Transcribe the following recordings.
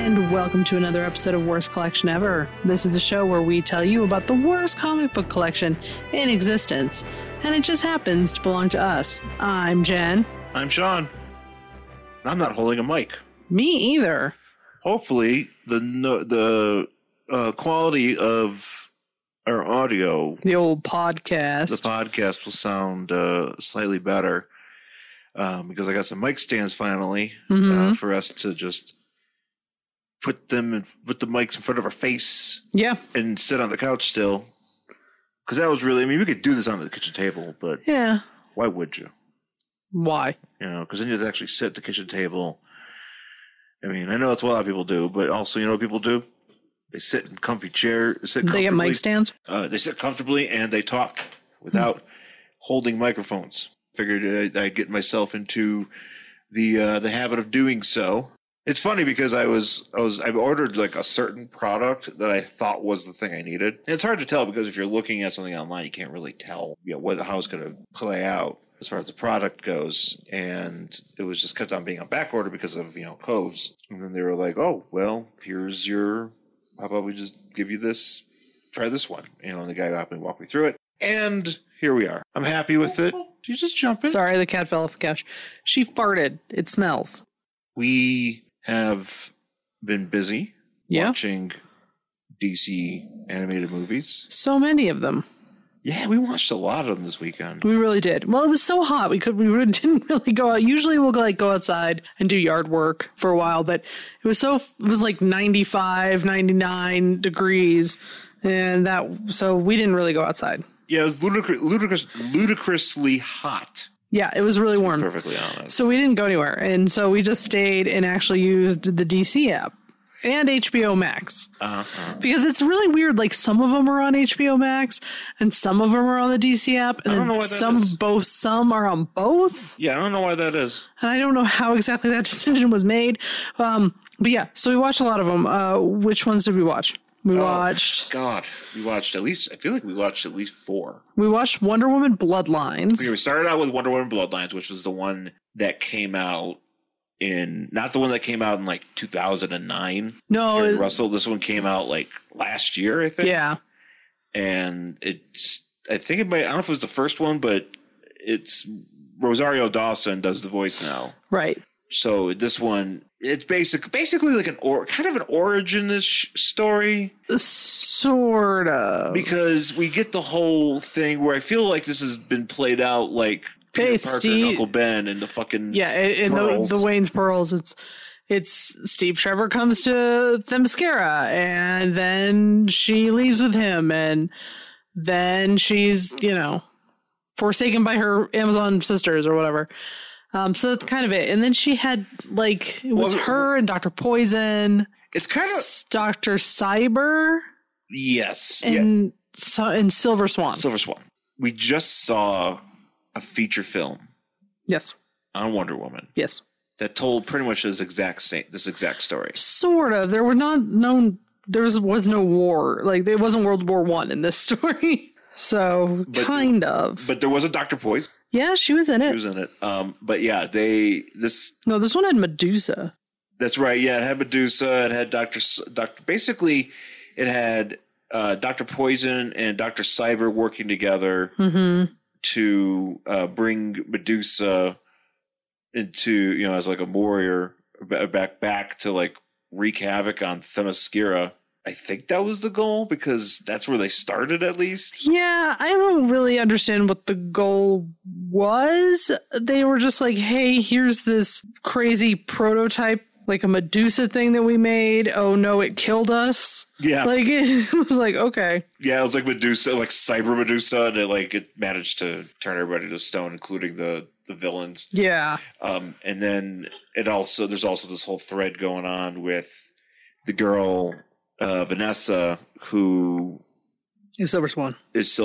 And welcome to another episode of Worst Collection Ever. This is the show where we tell you about the worst comic book collection in existence. And it just happens to belong to us. I'm Jen. I'm Sean. I'm not holding a mic. Me either. Hopefully, the quality of our audio, the old podcast, will sound slightly better because I got some mic stands finally for us to just put the mics in front of our face, and sit on the couch still. Because that was really, we could do this on the kitchen table, but why would you? Why? Because then you'd actually sit at the kitchen table. I know that's what a lot of people do, but also, what people do? They sit in comfy chairs. They get mic stands? They sit comfortably and they talk without holding microphones. Figured I'd get myself into the habit of doing so. It's funny because I ordered like a certain product that I thought was the thing I needed. And it's hard to tell because if you're looking at something online, you can't really tell how it's going to play out as far as the product goes. And it was just kept on being on back order because of, codes. And then they were like, oh, well, here's how about we just give you this, try this one. And the guy walked me through it. And here we are. I'm happy with it. Did you just jump in? Sorry, the cat fell off the couch. She farted. It smells. We have been busy watching DC animated movies. So many of them. Yeah, we watched a lot of them this weekend. We really did. Well, it was so hot. We didn't really go out. Usually we'll go outside and do yard work for a while, but it was like 95, 99 degrees. And so we didn't really go outside. Yeah, it was ludicrously hot. Yeah, it was really warm. Perfectly honest. So we didn't go anywhere. And so we just stayed and actually used the DC app and HBO Max. Because it's really weird. Like some of them are on HBO Max and some of them are on the DC app. And I don't know why that is. Some are on both. Yeah, I don't know why that is. And I don't know how exactly that decision was made. But yeah, so we watched a lot of them. Which ones did we watch? We watched at least 4. We watched Wonder Woman Bloodlines. Okay, we started out with Wonder Woman Bloodlines, which was the one that came out not the one that came out in like 2009. No, Russell, this one came out like last year, I think. Yeah. And I don't know if it was the first one, but it's Rosario Dawson does the voice now. Right. So this one, it's basically like kind of an origin-ish story. Sort of. Because we get the whole thing where I feel like this has been played out like Peter Parker and Uncle Ben and the fucking and the Wayne's Pearls. It's Steve Trevor comes to Themyscira and then she leaves with him and then she's, forsaken by her Amazon sisters or whatever. So that's kind of it. And then she had her and Dr. Poison. It's kind of Dr. Cyber. Yes. And Silver Swan. Silver Swan. We just saw a feature film. Yes. On Wonder Woman. Yes. That told pretty much this exact story. Sort of. There was no war. Like it wasn't World War I in this story. So kind of. But there was a Dr. Poison. Yeah, she was in it. But yeah, this one had Medusa. That's right. Yeah, it had Medusa. It had Dr. Basically, it had Dr. Poison and Dr. Cyber working together to bring Medusa into, as like a warrior back to like wreak havoc on Themyscira. I think that was the goal because that's where they started at least. Yeah, I don't really understand what the goal was. They were just like, hey, here's this crazy prototype, like a Medusa thing that we made. Oh no, it killed us. Yeah. Like it was like, okay. Yeah, it was like Medusa, like Cyber Medusa, and it managed to turn everybody to stone, including the villains. Yeah. And then there's also this whole thread going on with the girl Vanessa, who is Silver Swan.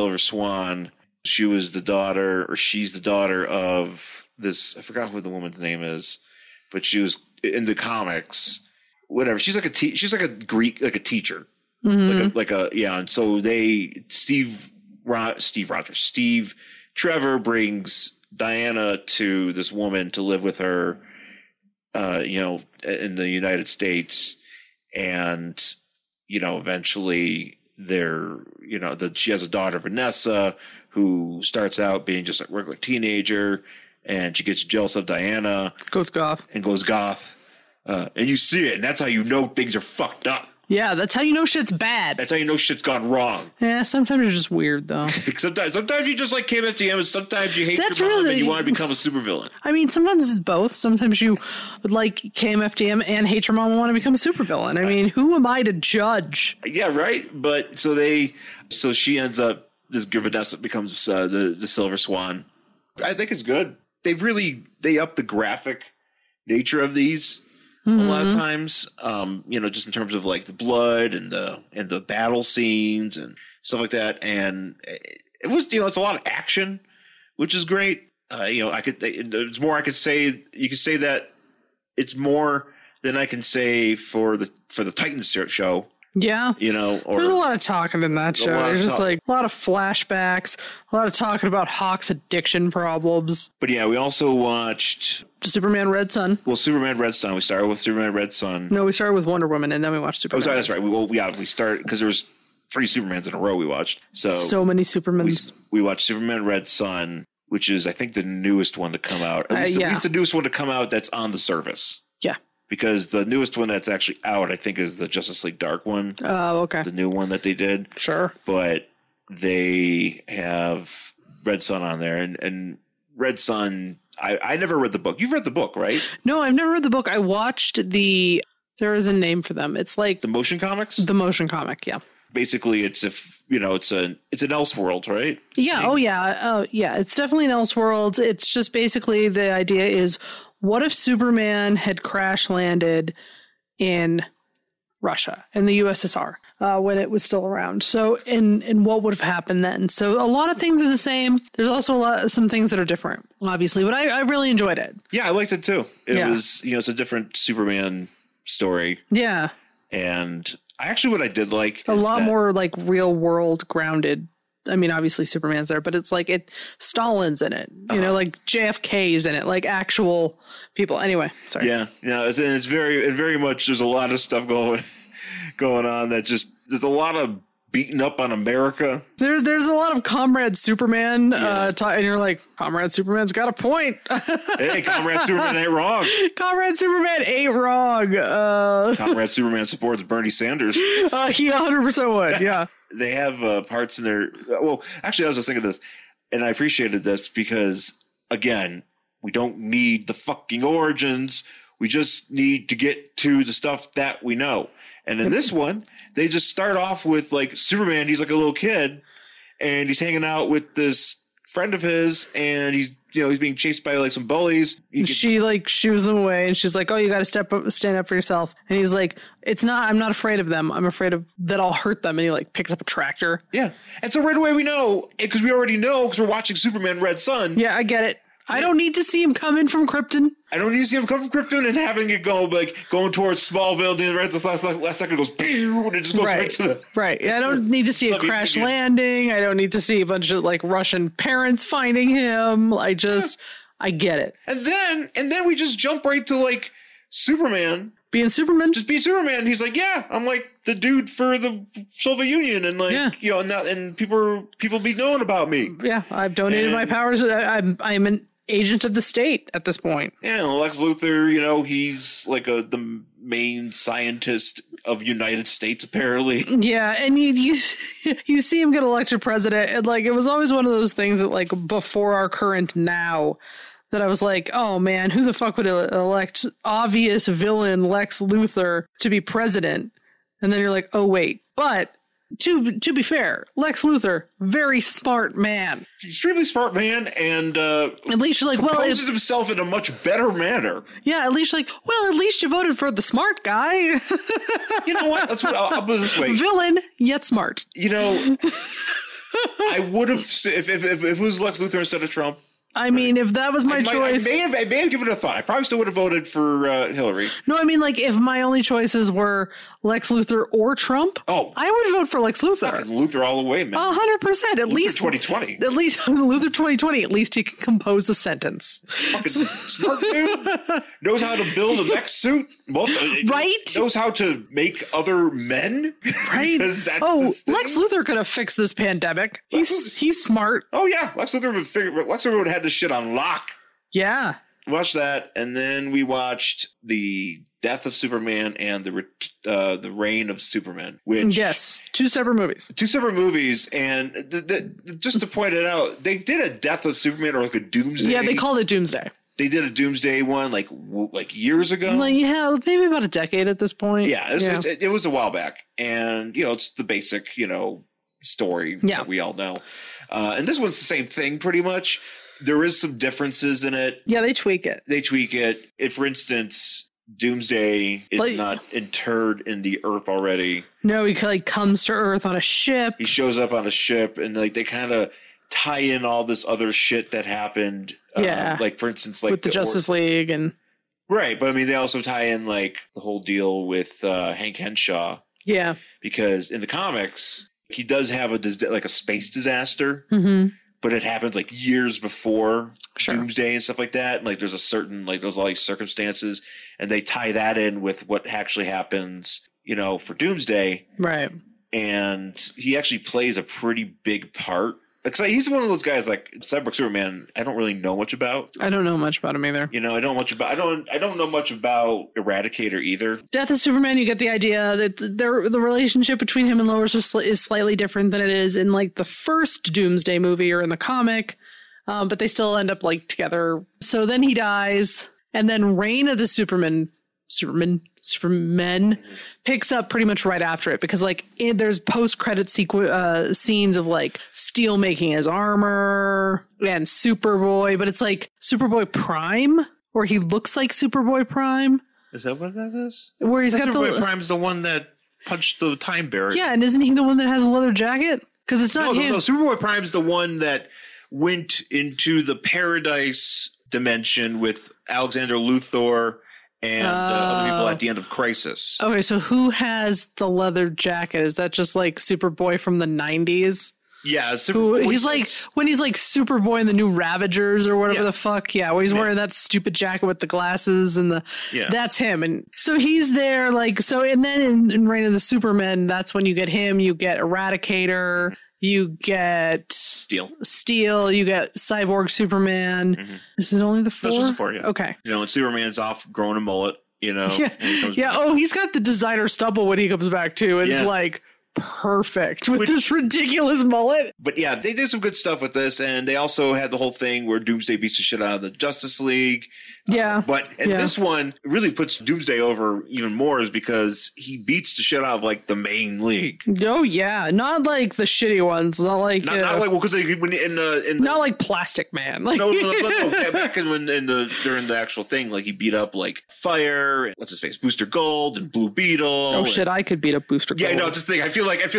She's the daughter of this. I forgot who the woman's name is, but she was in the comics. Whatever. She's like a Greek, like a teacher, And so Steve Trevor brings Diana to this woman to live with her, in the United States. and eventually she has a daughter, Vanessa, who starts out being just a regular teenager, and she gets jealous of Diana, goes goth, and you see it, and that's how you know things are fucked up. Yeah, that's how you know shit's bad. That's how you know shit's gone wrong. Yeah, sometimes you're just weird, though. sometimes you just like KMFDM, and sometimes you hate your mom and you want to become a supervillain. I mean, sometimes it's both. Sometimes you like KMFDM and hate your mom and want to become a supervillain. I mean, who am I to judge? Yeah, right. But so she ends up, this Vanessa becomes the Silver Swan. I think it's good. They up the graphic nature of these. A lot of times, just in terms of like the blood and the battle scenes and stuff like that. And it was, it's a lot of action, which is great. It's more I could say, you could say that it's more than I can say for the Titans show. Yeah. There's a lot of talking in that show. There's just like a lot of flashbacks, a lot of talking about Hawk's addiction problems. But yeah, we also watched Superman Red Sun. Well, Superman Red Sun. We started with Superman Red Sun. No, we started with Wonder Woman, and then we watched Superman. Oh, sorry, that's right. We started because there was 3 Supermans in a row we watched. So many Supermans. We watched Superman Red Sun, which is, I think, the newest one to come out. At least the newest one to come out that's on the service. Yeah. Because the newest one that's actually out, I think, is the Justice League Dark one. Oh, okay. The new one that they did. Sure. But they have Red Sun on there. And Red Sun, I never read the book. You've read the book, right? No, I've never read the book. I watched there is a name for them. It's like the motion comics? The motion comic, yeah. Basically, it's it's an Elseworld, right? Yeah. Oh, yeah. Yeah. It's definitely an Elseworld. It's just basically the idea is, what if Superman had crash landed in Russia, in the USSR, when it was still around? So, and what would have happened then? So, a lot of things are the same. There's also some things that are different, obviously. But I really enjoyed it. Yeah, I liked it too. It was, it's a different Superman story. Yeah. And what I did like a lot more like real world grounded. I mean, obviously Superman's there, but it's like Stalin's in it, like JFK's in it, like actual people. Anyway, sorry. Yeah. It's very much, there's a lot of stuff going on that there's a lot of beating up on America. There's a lot of Comrade Superman, and you're like, Comrade Superman's got a point. Hey, Comrade Superman ain't wrong. Comrade Superman ain't wrong. Comrade Superman supports Bernie Sanders. He 100% would, yeah. They have parts in there. Well, actually, I was just thinking this, and I appreciated this because, again, we don't need the fucking origins. We just need to get to the stuff that we know. And in this one, they just start off with like Superman. He's like a little kid, and he's hanging out with this friend of his, and he's being chased by like some bullies. She like shoos them away, and she's like, "Oh, you got to stand up for yourself." And he's like, I'm not afraid of them. I'm afraid of that I'll hurt them." And he like picks up a tractor. Yeah, and so right away we know, because we already know, because we're watching Superman Red Sun. Yeah, I get it. I don't need to see him come in from Krypton. I don't need to see him come from Krypton and having it go like going towards Smallville. And right at the last second, it goes pew, and it just goes right to the right. I don't need to see a crash landing. I don't need to see a bunch of like Russian parents finding him. I get it. And then we just jump right to like Superman being Superman. Just be Superman. He's like, yeah, I'm like the dude for the Soviet Union, and like and people be knowing about me. Yeah, I've donated my powers. I'm an agent of the state at this point. Yeah, Lex Luthor, he's like the main scientist of United States, apparently. Yeah, and you see him get elected president, and like it was always one of those things that like before our current now, that I was like, oh man, who the fuck would elect obvious villain Lex Luthor to be president? And then you're like, oh wait, but to be fair, Lex Luthor, very smart man. Extremely smart man, and at least you're like, well, proposes himself in a much better manner. Yeah, at least like, well, at least you voted for the smart guy. You know what? I'll put it this way: villain yet smart. I would have if it was Lex Luthor instead of Trump, I mean, if that was my choice, I may have given it a thought. I probably still would have voted for Hillary. No, I mean, like if my only choices were Lex Luthor or Trump, I would vote for Lex Luthor. Fucking Luthor all the way, man. 100%. At least 2020. At least Luthor 2020. At least he can compose a sentence. Fucking smart dude. Knows how to build a mech suit. Right. Knows how to make other men. Right. That's Lex Luthor could have fixed this pandemic. He's smart. Oh yeah, Lex Luthor would have had this shit on lock. Yeah. Watched that, and then we watched the Death of Superman and the Reign of Superman. Which two separate movies. And just to point it out, they did a Death of Superman or like a Doomsday. Yeah, they called it Doomsday. They did a Doomsday one like years ago. Maybe about a decade at this point. Yeah, it was a while back, and it's the basic story that we all know. And this one's the same thing pretty much. There is some differences in it. Yeah, they tweak it. If, for instance, Doomsday is not interred in the Earth already. No, he comes to Earth on a ship. He shows up on a ship, and they kind of tie in all this other shit that happened. For instance, with the Justice League and right, but I mean, they also tie in the whole deal with Hank Henshaw. Yeah, because in the comics, he does have a space disaster. Mm-hmm. But it happens years before Doomsday and stuff like that. And there's a certain there's all these circumstances, and they tie that in with what actually happens, for Doomsday. Right. And he actually plays a pretty big part. Because he's one of those guys Cyborg Superman. I don't really know much about. I don't know much about him either. I don't know much about Eradicator either. Death of Superman. You get the idea that the relationship between him and Lois is slightly different than it is in the first Doomsday movie or in the comic, but they still end up together. So then he dies, and then Reign of the Superman picks up pretty much right after it, because there's post-credit scenes of Steel making his armor and Superboy, but it's Superboy Prime, where he looks like Superboy Prime. Is that what that is? Where he's got Superboy Prime's the one that punched the Time Barrier. Yeah, and isn't he the one that has a leather jacket? Because it's not him. No, Superboy Prime's the one that went into the Paradise dimension with Alexander Luthor and other people at the end of Crisis. Okay, so who has the leather jacket? Is that just Superboy from the 90s? Yeah, he's when he's Superboy in the new Ravagers or whatever the fuck. Yeah, when he's wearing that stupid jacket with the glasses and that's him. And so he's there and then in Reign of the Supermen, that's when you get him, you get Eradicator, you get Steel, you get Cyborg Superman. Mm-hmm. This is only the 4? That's just the 4, yeah. Okay. And Superman's off growing a mullet, Yeah. Oh, he's got the designer stubble when he comes back too. It's perfect with this ridiculous mullet. But yeah, they did some good stuff with this, and they also had the whole thing where Doomsday beats the shit out of the Justice League. This one really puts Doomsday over even more, is because he beats the shit out of the main league. Oh yeah, not the shitty ones, not because not Plastic Man. No. Back during the actual thing, he beat up Fire, and what's his face, Booster Gold, and Blue Beetle. Oh shit, I could beat up Booster Gold. Yeah, no, just think. I feel like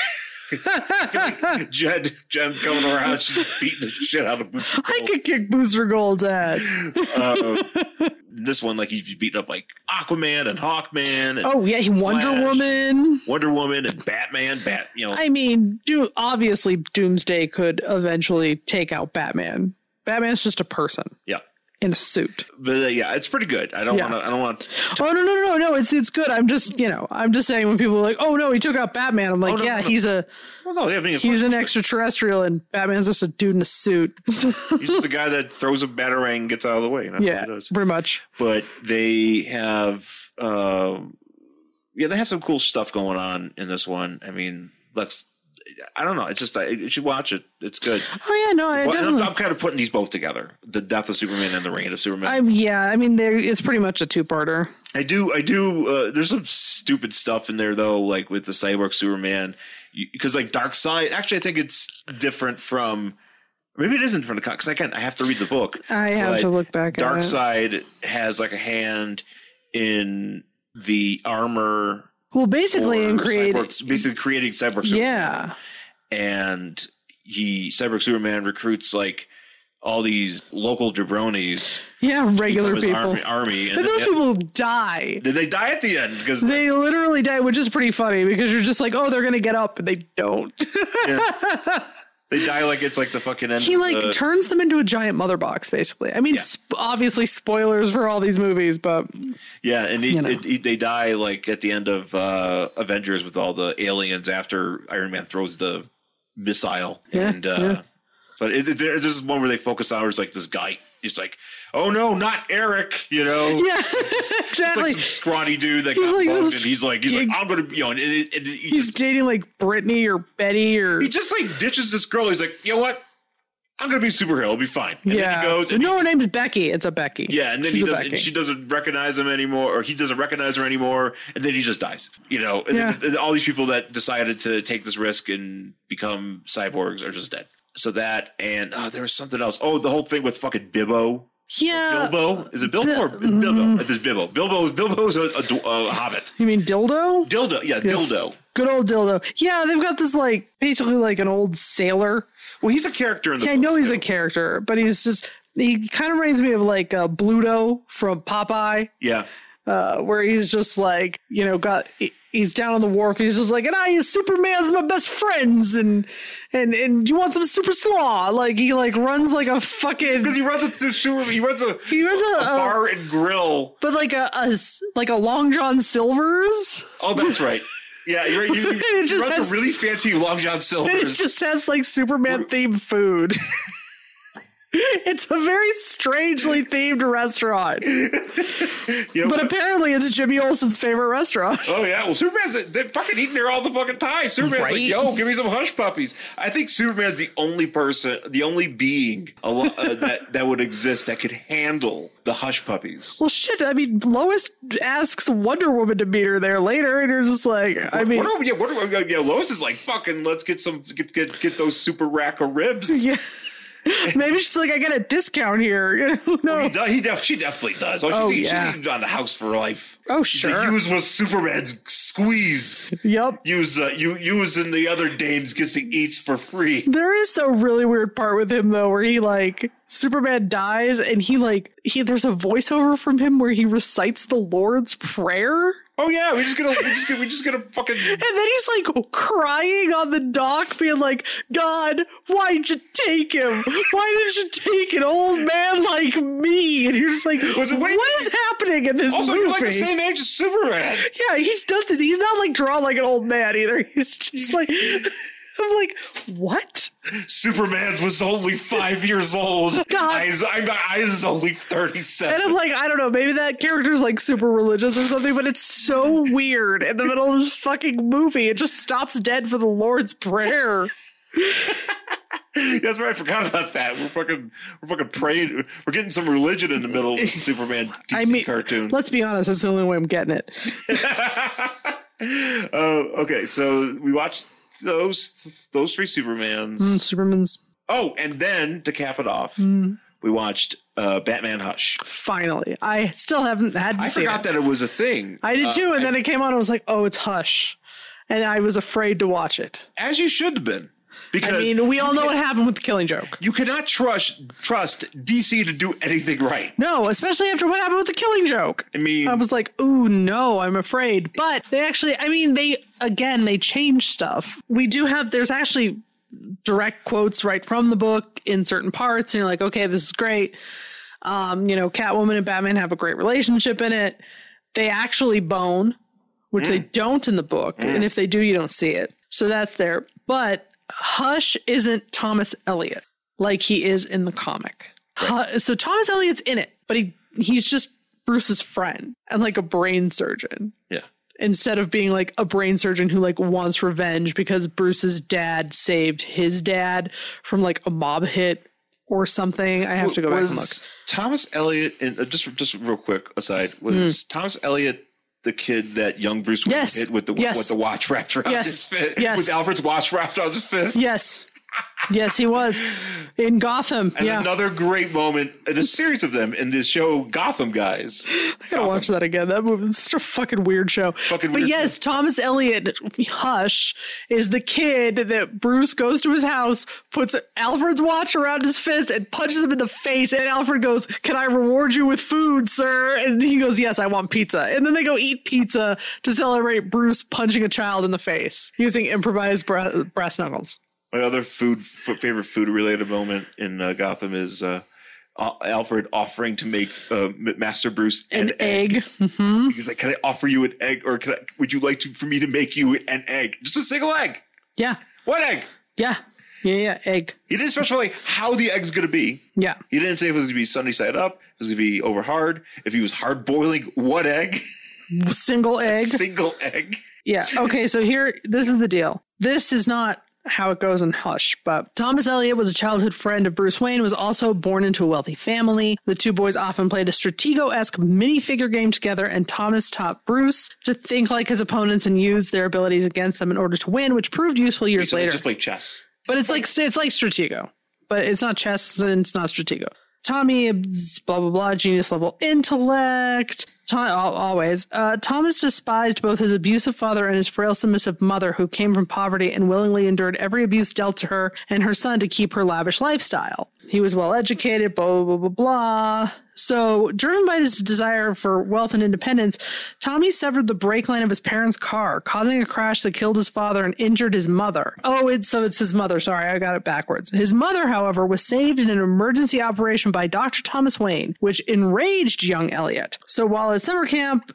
Jen's coming around. She's beating the shit out of Booster Gold. I could kick Booster Gold's ass. This one, he's beating up Aquaman and Hawkman. And Wonder Woman and Batman. I mean, obviously Doomsday could eventually take out Batman. Batman's just a person. Yeah. In a suit. But it's pretty good. I don't want to. Oh no! It's good. I'm just saying, when people are oh no, he took out Batman. I'm he's a. Well, no, he's an extraterrestrial, and Batman's just a dude in a suit. He's just a guy that throws a batarang and gets out of the way. That's what he does. Pretty much. But they have, they have some cool stuff going on in this one. I mean, I don't know. It's just you should watch it. It's good. Oh yeah, no, I'm kind of putting these both together: the Death of Superman and the Reign of Superman. I mean, it's pretty much a two-parter. I do. There's some stupid stuff in there though, with the Cyborg Superman, because Darkseid. Actually, I think it's different from. Maybe it isn't from the comics. Because I have to read the book. I have to look back. Darkseid has a hand in the armor. Well, basically creating Cyborg Superman. Yeah. And Cyborg Superman recruits all these local jabronis. Yeah, regular become his people. Army. And those people die. Did they die at the end? Because They literally die, which is pretty funny because you're just like, oh, they're going to get up, and they don't. they die like it's like the fucking end. He like turns them into a giant mother box, basically. I mean, obviously spoilers for all these movies, but yeah, and they die like at the end of Avengers with all the aliens after Iron Man throws the missile. But there's this one where they focus on where it's like this guy. He's like, oh no, not Eric, you know? Yeah, exactly. Like some scrawny dude that got mugged, and he's like, I'm gonna, you know, and he's dating like Brittany or Betty or. He just like ditches this girl. He's like, you know what? I'm gonna be a superhero. It'll be fine. And then he goes. And her name's Becky. It's a Becky. Yeah, and then she doesn't recognize him anymore, or he doesn't recognize her anymore, and then he just dies. You know, and then all these people that decided to take this risk and become cyborgs are just dead. So that, and there was something else. Oh, the whole thing with fucking Bibbo. Yeah. Bilbo? Is it Bilbo or Bilbo? It is Bilbo. Bilbo's a hobbit. You mean Dildo? Dildo, yeah, yes. Dildo. Good old Dildo. Yeah, they've got this like, basically like an old sailor. Well, he's a character in the book. I know he's a character, but he kind of reminds me of like Bluto from Popeye. Yeah. Where he's just like, you know, he's down on the wharf. He's just like, and Superman's my best friends, and you want some super slaw? Like he like runs like a fucking because he runs a bar and grill, but like a Long John Silver's. Oh, that's right. Yeah, you're right. He runs a really fancy Long John Silver's. It just has like Superman themed food. It's a very strangely themed restaurant. But apparently it's Jimmy Olsen's favorite restaurant. Oh, yeah. Well, they're fucking eating there all the fucking time. Superman's like, yo, give me some hush puppies. I think Superman's the only being that would exist that could handle the hush puppies. Well, shit. I mean, Lois asks Wonder Woman to meet her there later, and you're just like, Lois is like, fucking, let's get those super rack of ribs. Yeah. Maybe she's like, I get a discount here. No, she definitely does. She's on the house for life. Oh, sure. So use was Superman's squeeze. Yep. Use and the other dames gets to eat for free. There is a really weird part with him though, where he like Superman dies, and there's a voiceover from him where he recites the Lord's Prayer. Oh yeah, we're just gonna fucking. And then he's like crying on the dock, being like, "God, why'd you take him? Why did you take an old man like me?" And you're just like, "What is happening in this movie?" You're like the same age as Superman. Yeah, he's not like drawn like an old man either. He's just like. I'm like, what? Superman's was only 5 years old. God. Eyes is only 37. And I'm like, I don't know, maybe that character's like super religious or something, but it's so weird. In the middle of this fucking movie, it just stops dead for the Lord's Prayer. That's right. I forgot about that. We're fucking praying. We're getting some religion in the middle of the Superman DC cartoon. Let's be honest. That's the only way I'm getting it. Okay. So we watched those three Supermans. Oh, and then to cap it off, we watched Batman Hush. Finally. I still hadn't seen it. I forgot that it was a thing. I did too, and then it came on and I was like, oh, it's Hush. And I was afraid to watch it. As you should have been. Because I mean, we all know what happened with the Killing Joke. You cannot trust DC to do anything right. No, especially after what happened with the Killing Joke. I mean, I was like, ooh, no, I'm afraid. But they changed stuff. There's actually direct quotes right from the book in certain parts. And you're like, okay, this is great. Catwoman and Batman have a great relationship in it. They actually bone, which they don't in the book. And if they do, you don't see it. So that's there. But Hush isn't Thomas Elliot like he is in the comic. Right. So Thomas Elliott's in it, but he's just Bruce's friend and like a brain surgeon. Yeah. Instead of being like a brain surgeon who like wants revenge because Bruce's dad saved his dad from like a mob hit or something. I have to go back and look. Thomas Elliot, and just real quick aside, was Thomas Elliot the kid that young Bruce Wayne hit with the watch wrapped around his fist? Yes. With Alfred's watch wrapped on his fist? Yes. Yes, he was in Gotham. And yeah. another great moment, and a series of them in this show, Gotham Guys. I gotta watch that again. That movie is such a fucking weird show. But yes, Thomas Elliot Hush is the kid that Bruce goes to his house, puts Alfred's watch around his fist and punches him in the face. And Alfred goes, "Can I reward you with food, sir?" And he goes, "Yes, I want pizza." And then they go eat pizza to celebrate Bruce punching a child in the face using improvised brass knuckles. My other favorite food related moment in Gotham is Alfred offering to make Master Bruce an egg. Mm-hmm. He's like, "Can I offer you an egg, or would you like for me to make you an egg? Just a single egg." Yeah. What egg? Yeah. Egg. He didn't specify how the egg's going to be. Yeah. He didn't say if it was going to be sunny side up, if it was going to be over hard, if he was hard boiling. What egg? Single egg. Single egg. Yeah. Okay. So this is the deal. This is not how it goes in Hush, but Thomas Elliot was a childhood friend of Bruce Wayne, was also born into a wealthy family. The two boys often played a Stratego-esque minifigure game together, and Thomas taught Bruce to think like his opponents and use their abilities against them in order to win, which proved useful years later. Just play chess. But it's like Stratego, but it's not chess and it's not Stratego. Tommy, blah, blah, blah, genius level intellect. Always. Thomas despised both his abusive father and his frail, submissive mother, who came from poverty and willingly endured every abuse dealt to her and her son to keep her lavish lifestyle. He was well educated, blah, blah, blah, blah, blah. So, driven by his desire for wealth and independence, Tommy severed the brake line of his parents' car, causing a crash that killed his father and injured his mother. It's his mother. Sorry, I got it backwards. His mother, however, was saved in an emergency operation by Dr. Thomas Wayne, which enraged young Elliot. So, while at summer camp,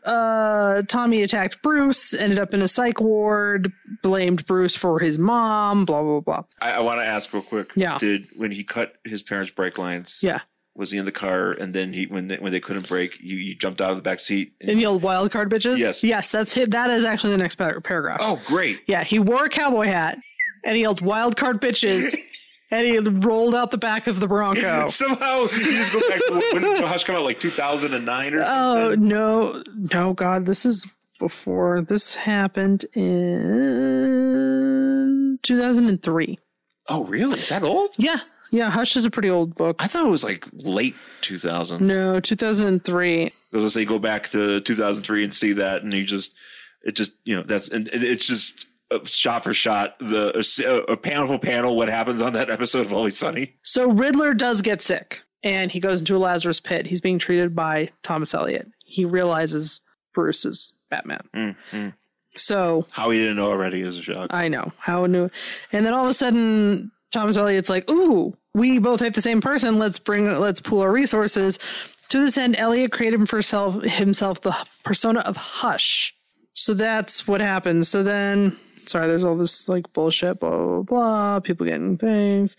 Tommy attacked Bruce, ended up in a psych ward, blamed Bruce for his mom, blah, blah, blah. I want to ask real quick. Yeah. When he cut his parents' brake lines? Yeah. Was he in the car, and then when they couldn't brake, you jumped out of the back seat and yelled "wild card, bitches"? Yes, that is actually the next paragraph. Oh, great! Yeah, he wore a cowboy hat and he yelled "wild card, bitches," and he rolled out the back of the Bronco. Somehow you just go back to when did Hush come out, like 2009 or something? Oh no, God, this is before. This happened in 2003. Oh, really? Is that old? Yeah. Yeah, Hush is a pretty old book. I thought it was like late 2000s. No, 2003. I was gonna say go back to 2003 and see that, and it's just shot for shot a panel for panel what happens on that episode of Always Sunny. So Riddler does get sick, and he goes into a Lazarus pit. He's being treated by Thomas Elliot. He realizes Bruce is Batman. Mm-hmm. So how he didn't know already is a shock. I know how new, and then all of a sudden Thomas Elliot's like, "Ooh, we both hate the same person. Let's pool our resources." To this end, Elliot created for himself the persona of Hush. So that's what happens. So then, sorry, there's all this like bullshit, blah, blah, blah, people getting things.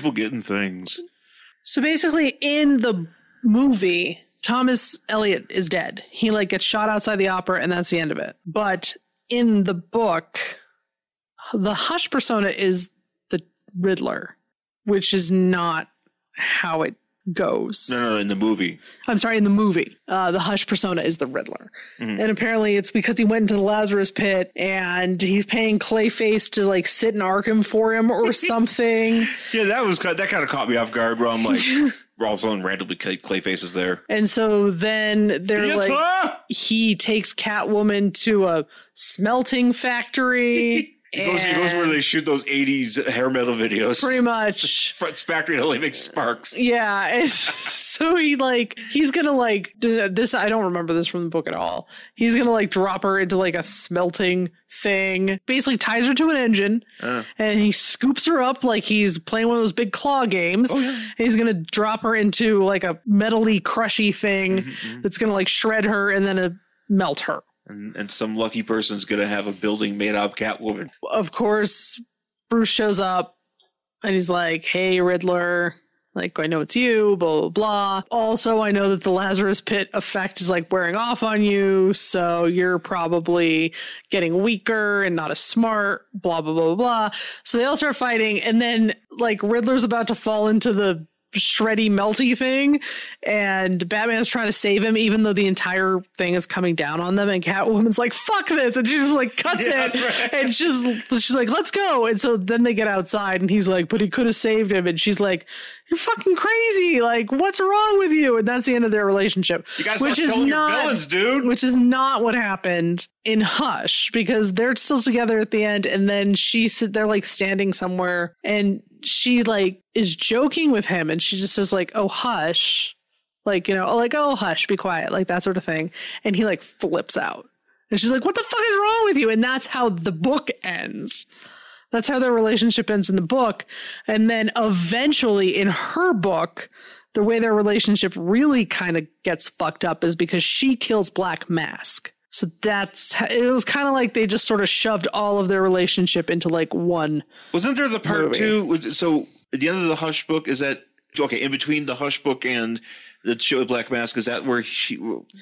So basically in the movie, Thomas Elliot is dead. He like gets shot outside the opera and that's the end of it. But in the book, the Hush persona is the Riddler, which is not how it goes. No, in the movie. I'm sorry, in the movie. The Hush persona is the Riddler. Mm-hmm. And apparently it's because he went into the Lazarus pit and he's paying Clayface to like sit in Arkham for him or something. Yeah, that kind of caught me off guard, where I'm like, all of a sudden randomly Clayface is there. And so then they're like, he takes Catwoman to a smelting factory. He goes where they shoot those 80s hair metal videos. Pretty much. It's factory that only makes sparks. Yeah. So he's going to do this. I don't remember this from the book at all. He's going to drop her into a smelting thing, basically ties her to an engine and he scoops her up like he's playing one of those big claw games. Oh, yeah. And he's going to drop her into a metally crushy thing that's going to shred her and then melt her. And some lucky person's going to have a building made out of Catwoman. Of course, Bruce shows up and he's like, "Hey, Riddler, I know it's you, blah, blah, blah. Also, I know that the Lazarus pit effect is wearing off on you. So you're probably getting weaker and not as smart, blah, blah, blah, blah." So they all start fighting. And then Riddler's about to fall into the shreddy melty thing, and Batman's trying to save him even though the entire thing is coming down on them, and Catwoman's like, fuck this, and she just like cuts it, right. And she's like, let's go. And so then they get outside and he's like, but he could have saved him, and she's like, you're fucking crazy, like what's wrong with you? And that's the end of their relationship. You guys are killing your villains, dude. Which is not what happened in Hush, because they're still together at the end, and then they're like standing somewhere, and she like is joking with him, and she just says like, oh hush, like, you know, like, oh hush, be quiet, like that sort of thing, and he like flips out, and she's like, what the fuck is wrong with you? And that's how the book ends. That's how their relationship ends in the book. And then eventually in her book, the way their relationship really kind of gets fucked up is because she kills Black Mask. So it was kind of like they just sort of shoved all of their relationship into like one. Wasn't there the part two? So at the end of the Hush book, is that okay? In between the Hush book and the show with Black Mask, is that where Hush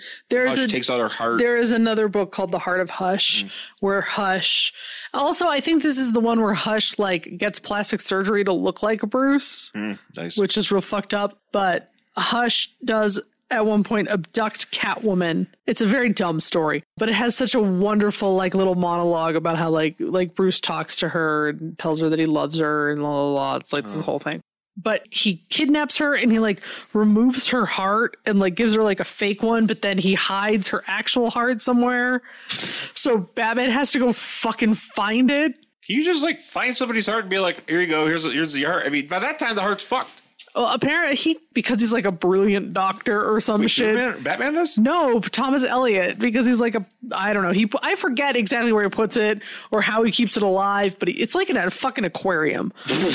takes out her heart? There is another book called The Heart of Hush, where Hush. Also, I think this is the one where Hush like gets plastic surgery to look like Bruce, nice. Which is real fucked up. But Hush does at one point abduct Catwoman. It's a very dumb story, but it has such a wonderful like little monologue about how like Bruce talks to her and tells her that he loves her and blah blah blah. It's like this whole thing. But he kidnaps her and he like removes her heart and like gives her like a fake one, but then he hides her actual heart somewhere. So Batman has to go fucking find it. Can you just like find somebody's heart and be like, here you go, here's the heart? I mean, by that time the heart's fucked. Well, apparently because he's like a brilliant doctor or some shit. Batman does? No, Thomas Elliot, because he's like I don't know. I forget exactly where he puts it or how he keeps it alive, but it's like in a fucking aquarium.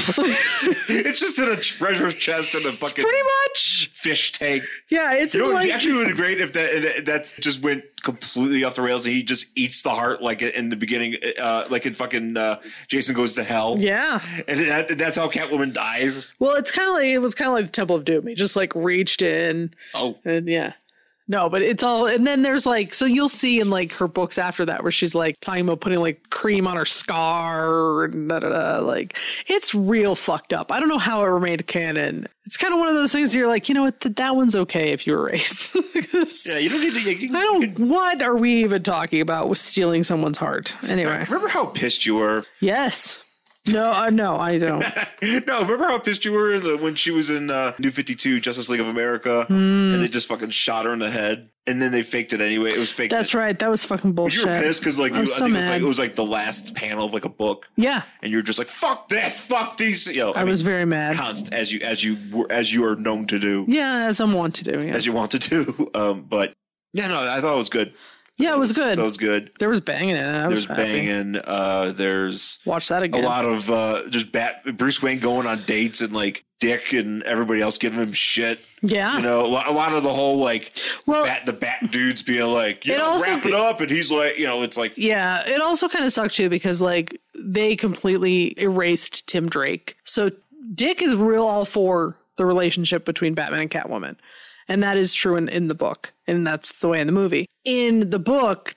It's just in a treasure chest in a fucking pretty much fish tank. Yeah, it's like actually would be great if that's just went completely off the rails and he just eats the heart like in the beginning, like in fucking Jason Goes to Hell. Yeah, and that's how Catwoman dies. Well, it was kind of like the Temple of Doom. He just like reached in. Oh, and yeah. No, but it's all, and then there's like, so you'll see in like her books after that where she's like talking about putting like cream on her scar and like it's real fucked up. I don't know how it remained canon. It's kind of one of those things you're like, you know what, that one's okay if you erase. Yeah, you don't need to. What are we even talking about with stealing someone's heart? Anyway. Remember how pissed you were? Yes. No, I don't. No, remember how pissed you were when she was in New 52, Justice League of America, and they just fucking shot her in the head, and then they faked it anyway. It was fake. That's right. That was fucking bullshit. You were pissed because like I think it was like the last panel of like a book. Yeah, and you're just like, fuck this, fuck these. You know, I was very mad. As you are known to do. Yeah, as I'm want to do. Yeah. As you want to do. But yeah, no, I thought it was good. Yeah, it was good. That was good. There was banging in it. There's banging. There's watch that again. A lot of just Bruce Wayne going on dates and like Dick and everybody else giving him shit. Yeah, you know, a lot of the whole like the Bat dudes being like, wrap it up, and he's like, you know, it's like yeah. It also kind of sucked too because like they completely erased Tim Drake. So Dick is real all for the relationship between Batman and Catwoman. And that is true in the book. And that's the way in the movie. In the book,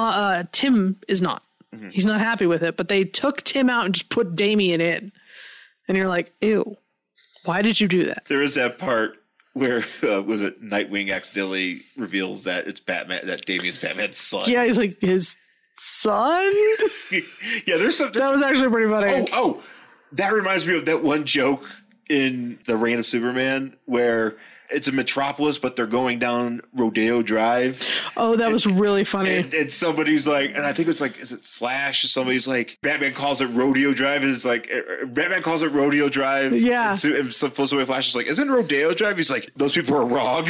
Tim is not. Mm-hmm. He's not happy with it. But they took Tim out and just put Damian in. And you're like, ew. Why did you do that? There is that part where, was it Nightwing accidentally reveals that it's Batman, that Damian's Batman's son. Yeah, he's like, his son? Yeah, there's something. That was actually pretty funny. Oh, that reminds me of that one joke in The Reign of Superman where it's a Metropolis, but they're going down Rodeo Drive. Oh, that was really funny. And somebody's like, and I think it's like, is it Flash? Somebody's like, Batman calls it Rodeo Drive. And it's like, Batman calls it Rodeo Drive. Yeah. And so Flash is like, isn't Rodeo Drive? He's like, those people are wrong.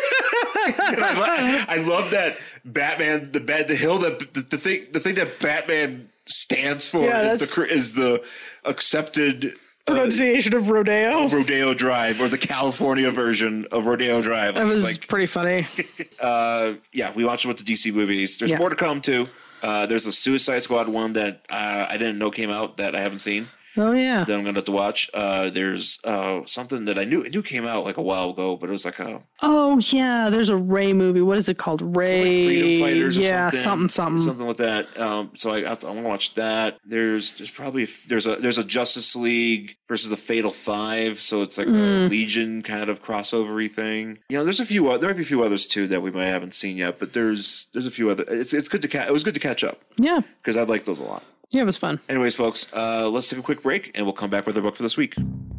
I love that Batman, the hill that the thing that Batman stands for is the accepted pronunciation of Rodeo. Rodeo Drive, or the California version of Rodeo Drive. That was pretty funny. Yeah, we watched them with the DC movies. There's more to come too. There's a Suicide Squad one that I didn't know came out that I haven't seen. Oh yeah. that I'm gonna have to watch. There's something that I knew came out like a while ago, but it was like a Oh yeah. There's a Ray movie. What is it called? Ray. Freedom Fighters. Yeah, or something. like that. So I want to watch that. There's a Justice League versus the Fatal Five. So it's like a Legion kind of crossover-y thing. You know, there's there might be a few others too that we might haven't seen yet, but there's a few other. It's good to it was good to catch up. Yeah. Because I like those a lot. Yeah, it was fun. Anyways, folks, let's take a quick break and we'll come back with our book for this week.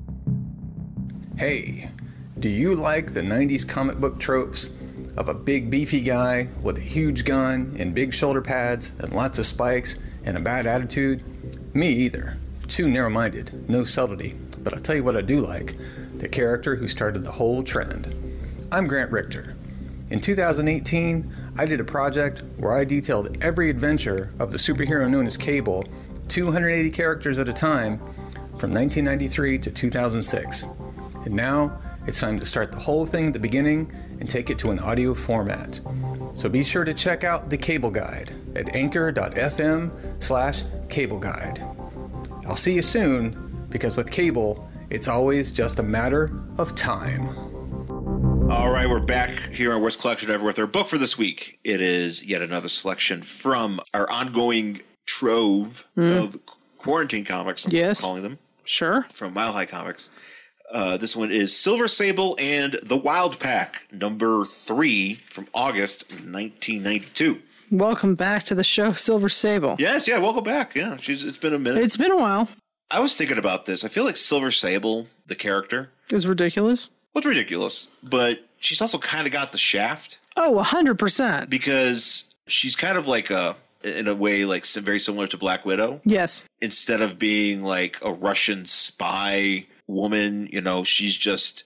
Hey, do you like the 90s comic book tropes of a big beefy guy with a huge gun and big shoulder pads and lots of spikes and a bad attitude? Me either. Too narrow-minded, no subtlety. But I'll tell you what I do like, the character who started the whole trend. I'm Grant Richter. In 2018, I did a project where I detailed every adventure of the superhero known as Cable, 280 characters at a time, from 1993 to 2006. And now, it's time to start the whole thing at the beginning and take it to an audio format. So be sure to check out the Cable Guide at anchor.fm/Cable Guide. I'll see you soon, because with Cable, it's always just a matter of time. All right, we're back here on Worst Collection Ever with our book for this week. It is yet another selection from our ongoing trove of quarantine comics, I'm calling them. Sure. From Mile High Comics. This one is Silver Sable and the Wild Pack, number 3 from August 1992. Welcome back to the show, Silver Sable. Yes, yeah, welcome back. Yeah, it's been a minute. It's been a while. I was thinking about this. I feel like Silver Sable, the character, is ridiculous. Well, it's ridiculous, but she's also kind of got the shaft. Oh, 100%. Because she's kind of like in a way, like very similar to Black Widow. Yes. Instead of being like a Russian spy woman, you know, she's just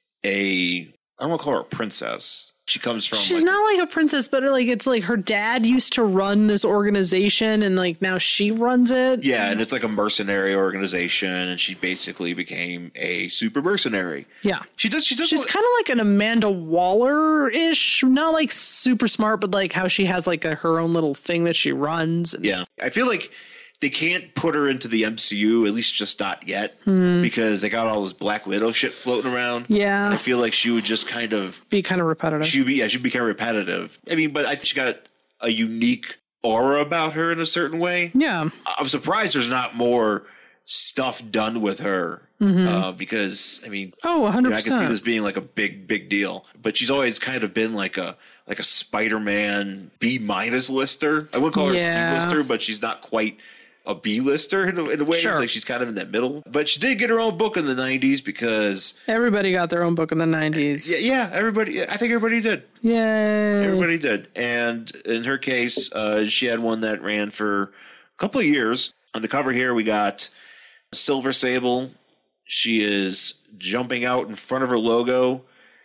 I don't want to call her a princess. She comes from. She's not like a princess, but like it's like her dad used to run this organization, and like now she runs it. Yeah, and it's like a mercenary organization, and she basically became a super mercenary. Yeah, she does. She's kind of like an Amanda Waller-ish, not like super smart, but like how she has like her own little thing that she runs. Yeah, I feel like they can't put her into the MCU, at least just not yet, because they got all this Black Widow shit floating around. Yeah. And I feel like she would just kind of be kind of repetitive. She'd be kind of repetitive. I mean, but I think she got a unique aura about her in a certain way. Yeah. I'm surprised there's not more stuff done with her because, I mean, 100%. You know, I can see this being like a big deal. But she's always kind of been like a Spider-Man B- lister. I wouldn't call her a C-lister, but she's not quite a B-lister in a way. Sure. Like she's kind of in that middle. But she did get her own book in the 90s because everybody got their own book in the 90s. Yeah, everybody. I think everybody did. Yay. Everybody did. And in her case, she had one that ran for a couple of years. On the cover here, we got Silver Sable. She is jumping out in front of her logo,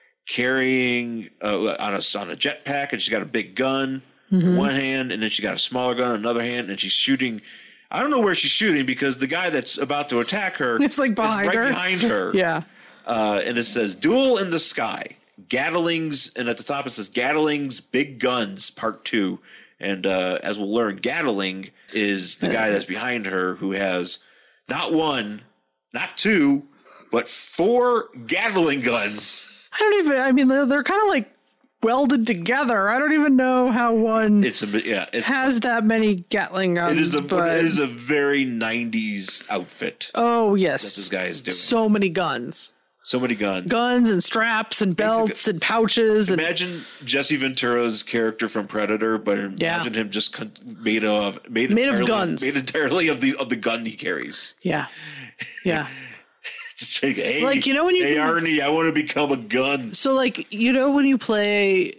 carrying on a jetpack, and she's got a big gun in one hand, and then she got a smaller gun in another hand, and she's shooting. I don't know where she's shooting because the guy that's about to attack her it's like behind her. Behind her. Yeah. And it says Duel in the Sky. Gattling's, and at the top it says Gattling's Big Guns Part 2. And as we'll learn, Gatling is the guy that's behind her who has not one, not two, but 4 Gatling guns. I mean, they're kind of like welded together. I don't even know how one has that many Gatling guns. It is a very 90s outfit. Oh, yes. That this guy is doing. So many guns. So many guns. Guns and straps and belts and pouches. Imagine Jesse Ventura's character from Predator, but imagine him just made of guns. Made entirely of the gun he carries. Yeah. Yeah. Just like, hey, like, you know, when you Arnie, I want to become a gun. So, like, you know, when you play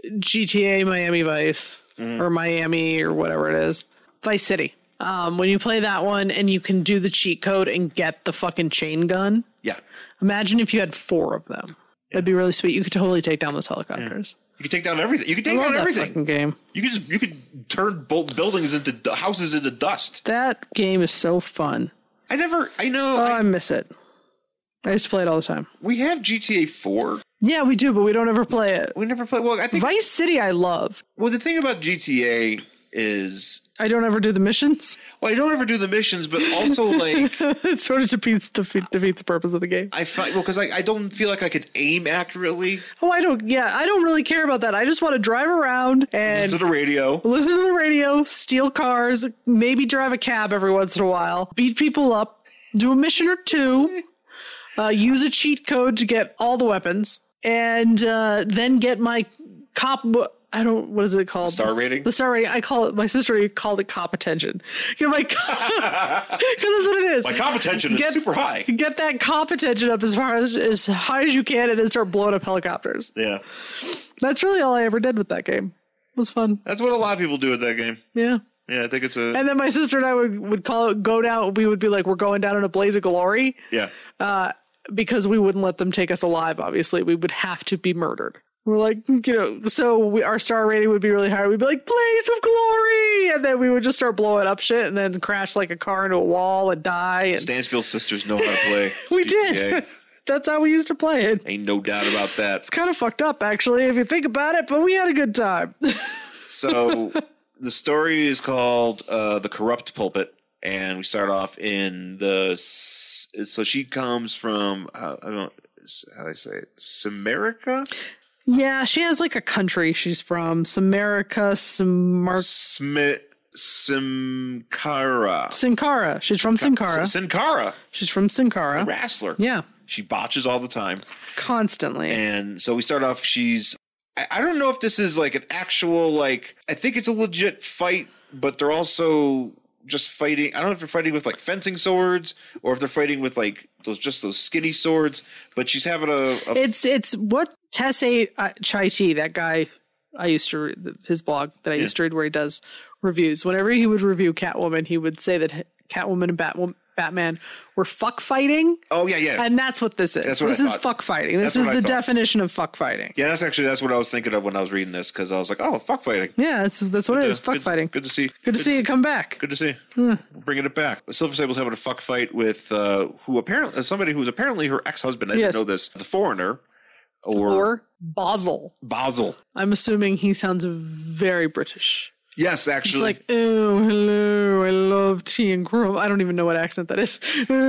GTA Miami Vice or Miami or whatever it is, Vice City, when you play that one and you can do the cheat code and get the fucking chain gun. Yeah. Imagine if you had 4 of them. That'd be really sweet. You could totally take down those helicopters. Yeah. You could take down everything. You could take down everything. Fucking game. You could turn buildings into houses into dust. That game is so fun. I know. Oh, I miss it. I used to play it all the time. We have GTA 4. Yeah, we do, but we don't ever play it. We never play. Well, I think Vice City I love. Well, the thing about GTA is I don't ever do the missions. well, I don't ever do the missions, but also like It sort of defeats the purpose of the game. I find because I don't feel like I could aim accurately. Oh, I don't really care about that. I just want to drive around and Listen to the radio. listen to the radio, steal cars, maybe drive a cab every once in a while, beat people up, do a mission or two, use a cheat code to get all the weapons, and then get my what is it called? Star rating? The star rating. My sister called it cop attention. Get my, because that's what it is. My comp attention is super high. Get that cop attention up as high as you can and then start blowing up helicopters. Yeah. That's really all I ever did with that game. It was fun. That's what a lot of people do with that game. Yeah. Yeah, I think it's a... And then my sister and I would call it go down. We would be like, we're going down in a blaze of glory. Yeah. Because we wouldn't let them take us alive, obviously. We would have to be murdered. We're like, so our star rating would be really high. We'd be like, blaze of glory! And then we would just start blowing up shit and then crash like a car into a wall and die. And Stansfield sisters know how to play. We GTA. did. That's how we used to play it. Ain't no doubt about that. It's kind of fucked up, actually, if you think about it, but we had a good time. So the story is called The Corrupt Pulpit. And we start off in so she comes from, I don't know how I say it, Samarica? Yeah, she has like a country she's from. Samarica, Simkara. Sin-Cara. She's from Sin-Cara. Sin-Cara. She's from Sin-Cara. The wrestler. Yeah. She botches all the time. Constantly. And so we start off, I don't know if this is like an actual, like, I think it's a legit fight, but they're also just fighting. I don't know if they're fighting with like fencing swords or if they're fighting with like those skinny swords, but she's having It's what Tessay Chai-T, that guy I used to read, his blog that I used to read where he does reviews. Whenever he would review Catwoman, he would say that Catwoman and Batman were fuck fighting. Oh yeah. And that's what this is. This is fuck fighting. This is the definition of fuck fighting. Yeah, that's what I was thinking of when I was reading this, because I was like, oh, fuck fighting. Yeah, that's what it is. Fuck fighting. Good to see. Good to see it come back. Good to see. Bringing it back. Silver Sable's having a fuck fight with somebody who was apparently her ex-husband. I didn't know this. The Foreigner. Or Basil. Basil. I'm assuming he sounds very British. Yes, actually. It's like, oh, hello, I love tea and chrome. I don't even know what accent that is.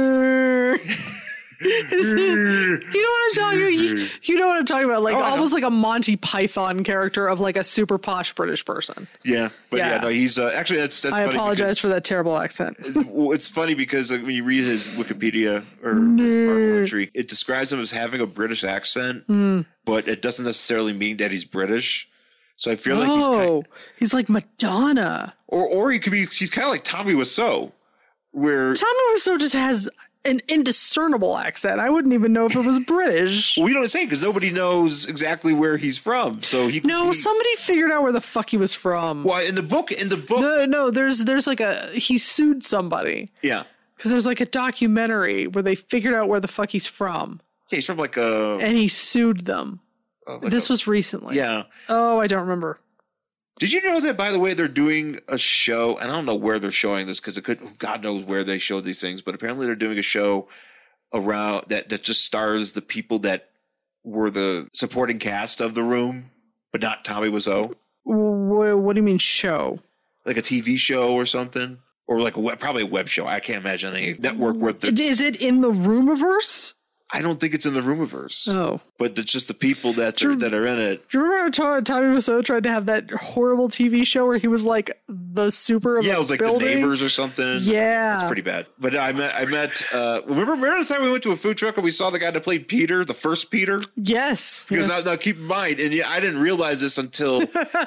You know what I'm talking about? You know what I'm talking about? Like almost like a Monty Python character of like a super posh British person. Yeah, but no, he's actually that's. I apologize for that terrible accent. Well, it's funny because when you read his Wikipedia or his entry, it describes him as having a British accent, but it doesn't necessarily mean that he's British. So I feel like he's like Madonna, or he could be. He's kind of like Tommy Wiseau, where Tommy Wiseau just has an indiscernible accent. I wouldn't even know if it was British. Well, we don't say because nobody knows exactly where he's from. So somebody figured out where the fuck he was from. Well, in the book, no, there's like he sued somebody. Yeah, because there's like a documentary where they figured out where the fuck he's from. Yeah, he's from like and he sued them. This was recently. Yeah. Oh, I don't remember. Did you know that, by the way, they're doing a show, and I don't know where they're showing this because God knows where they show these things, but apparently they're doing a show around that just stars the people that were the supporting cast of The Room, but not Tommy Wiseau. What do you mean show? Like a TV show or something? Or like probably a web show. I can't imagine any network where is it in the Roomiverse? I don't think it's in the Roomiverse. Oh. But it's just the people that are in it. Do you remember how Tommy Wiseau tried to have that horrible TV show where he was like the super of it was like building? The Neighbors or something. Yeah. It's pretty bad. But I met remember the time we went to a food truck and we saw the guy that played Peter, the first Peter? Yes. Because now keep in mind, and I didn't realize this until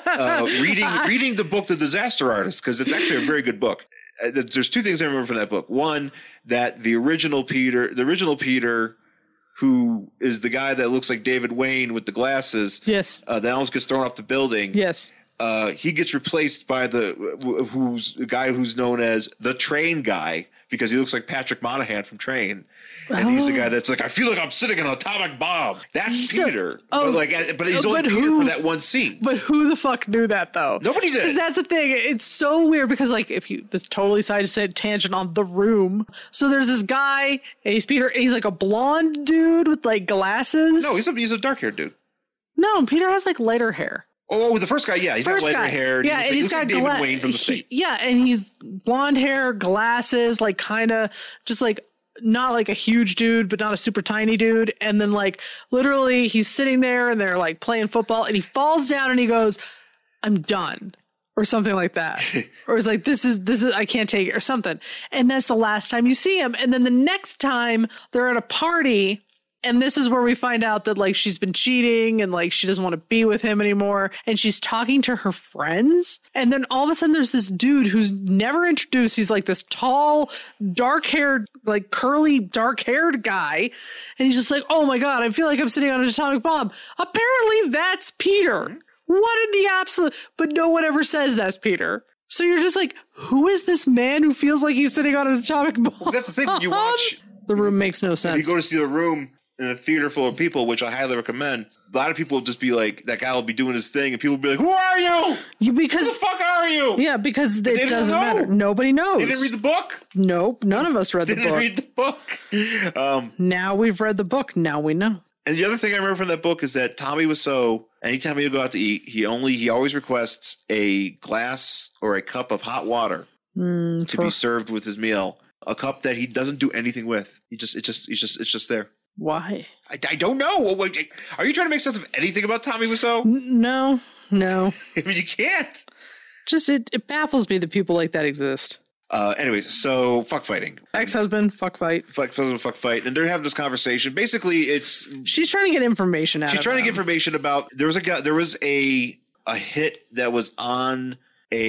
reading the book The Disaster Artist, because it's actually a very good book. There's two things I remember from that book. One, that the original Peter, who is the guy that looks like David Wayne with the glasses. Yes. That almost gets thrown off the building. Yes. He gets replaced by the guy who's known as the Train guy, because he looks like Patrick Monahan from Train. And he's the guy that's like, I feel like I'm sitting in an atomic bomb. That's Peter. But he's only Peter for that one scene. But who the fuck knew that, though? Nobody did. Because that's the thing. It's so weird because, like, this totally side tangent on The Room. So there's this guy, and he's Peter, and he's like a blonde dude with, like, glasses. No, he's a dark-haired dude. No, Peter has, like, lighter hair. Oh, the first guy, yeah, he's got lighter hair. Yeah, and he's got David Wayne from the state. Yeah, and he's blonde hair, glasses, like kind of just like not like a huge dude, but not a super tiny dude. And then like literally he's sitting there and they're like playing football and he falls down and he goes, "I'm done." Or something like that. Or it's like, this is, I can't take it or something. And that's the last time you see him. And then the next time they're at a party and this is where we find out that like she's been cheating and like she doesn't want to be with him anymore. And she's talking to her friends. And then all of a sudden there's this dude who's never introduced. He's like this tall, dark haired, like curly, dark haired guy. And he's just like, "Oh my God, I feel like I'm sitting on an atomic bomb." Apparently that's Peter. What in the absolute? But no one ever says that's Peter. So you're just like, who is this man who feels like he's sitting on an atomic bomb? Well, that's the thing. When you watch The Room makes no sense. If you go to see The Room in a theater full of people, which I highly recommend, a lot of people will just be like, that guy will be doing his thing, and people will be like, "Who are you? Who the fuck are you?" Yeah, because it doesn't matter. Nobody knows. They didn't read the book? Nope, none of us read the book. They didn't read the book. Now we've read the book. Now we know. And the other thing I remember from that book is that Tommy Wiseau, anytime he would go out to eat, he always requests a glass or a cup of hot water to be served with his meal. A cup that he doesn't do anything with. It's just there. Why? I don't know. Are you trying to make sense of anything about Tommy Wiseau? No. I mean, you can't. Just it baffles me that people like that exist. Anyways, so fuck fighting. Ex-husband, fuck fight. Fuck fight. And they're having this conversation. Basically, she's trying to get information out of him. She's trying to get information about, there was a hit that was on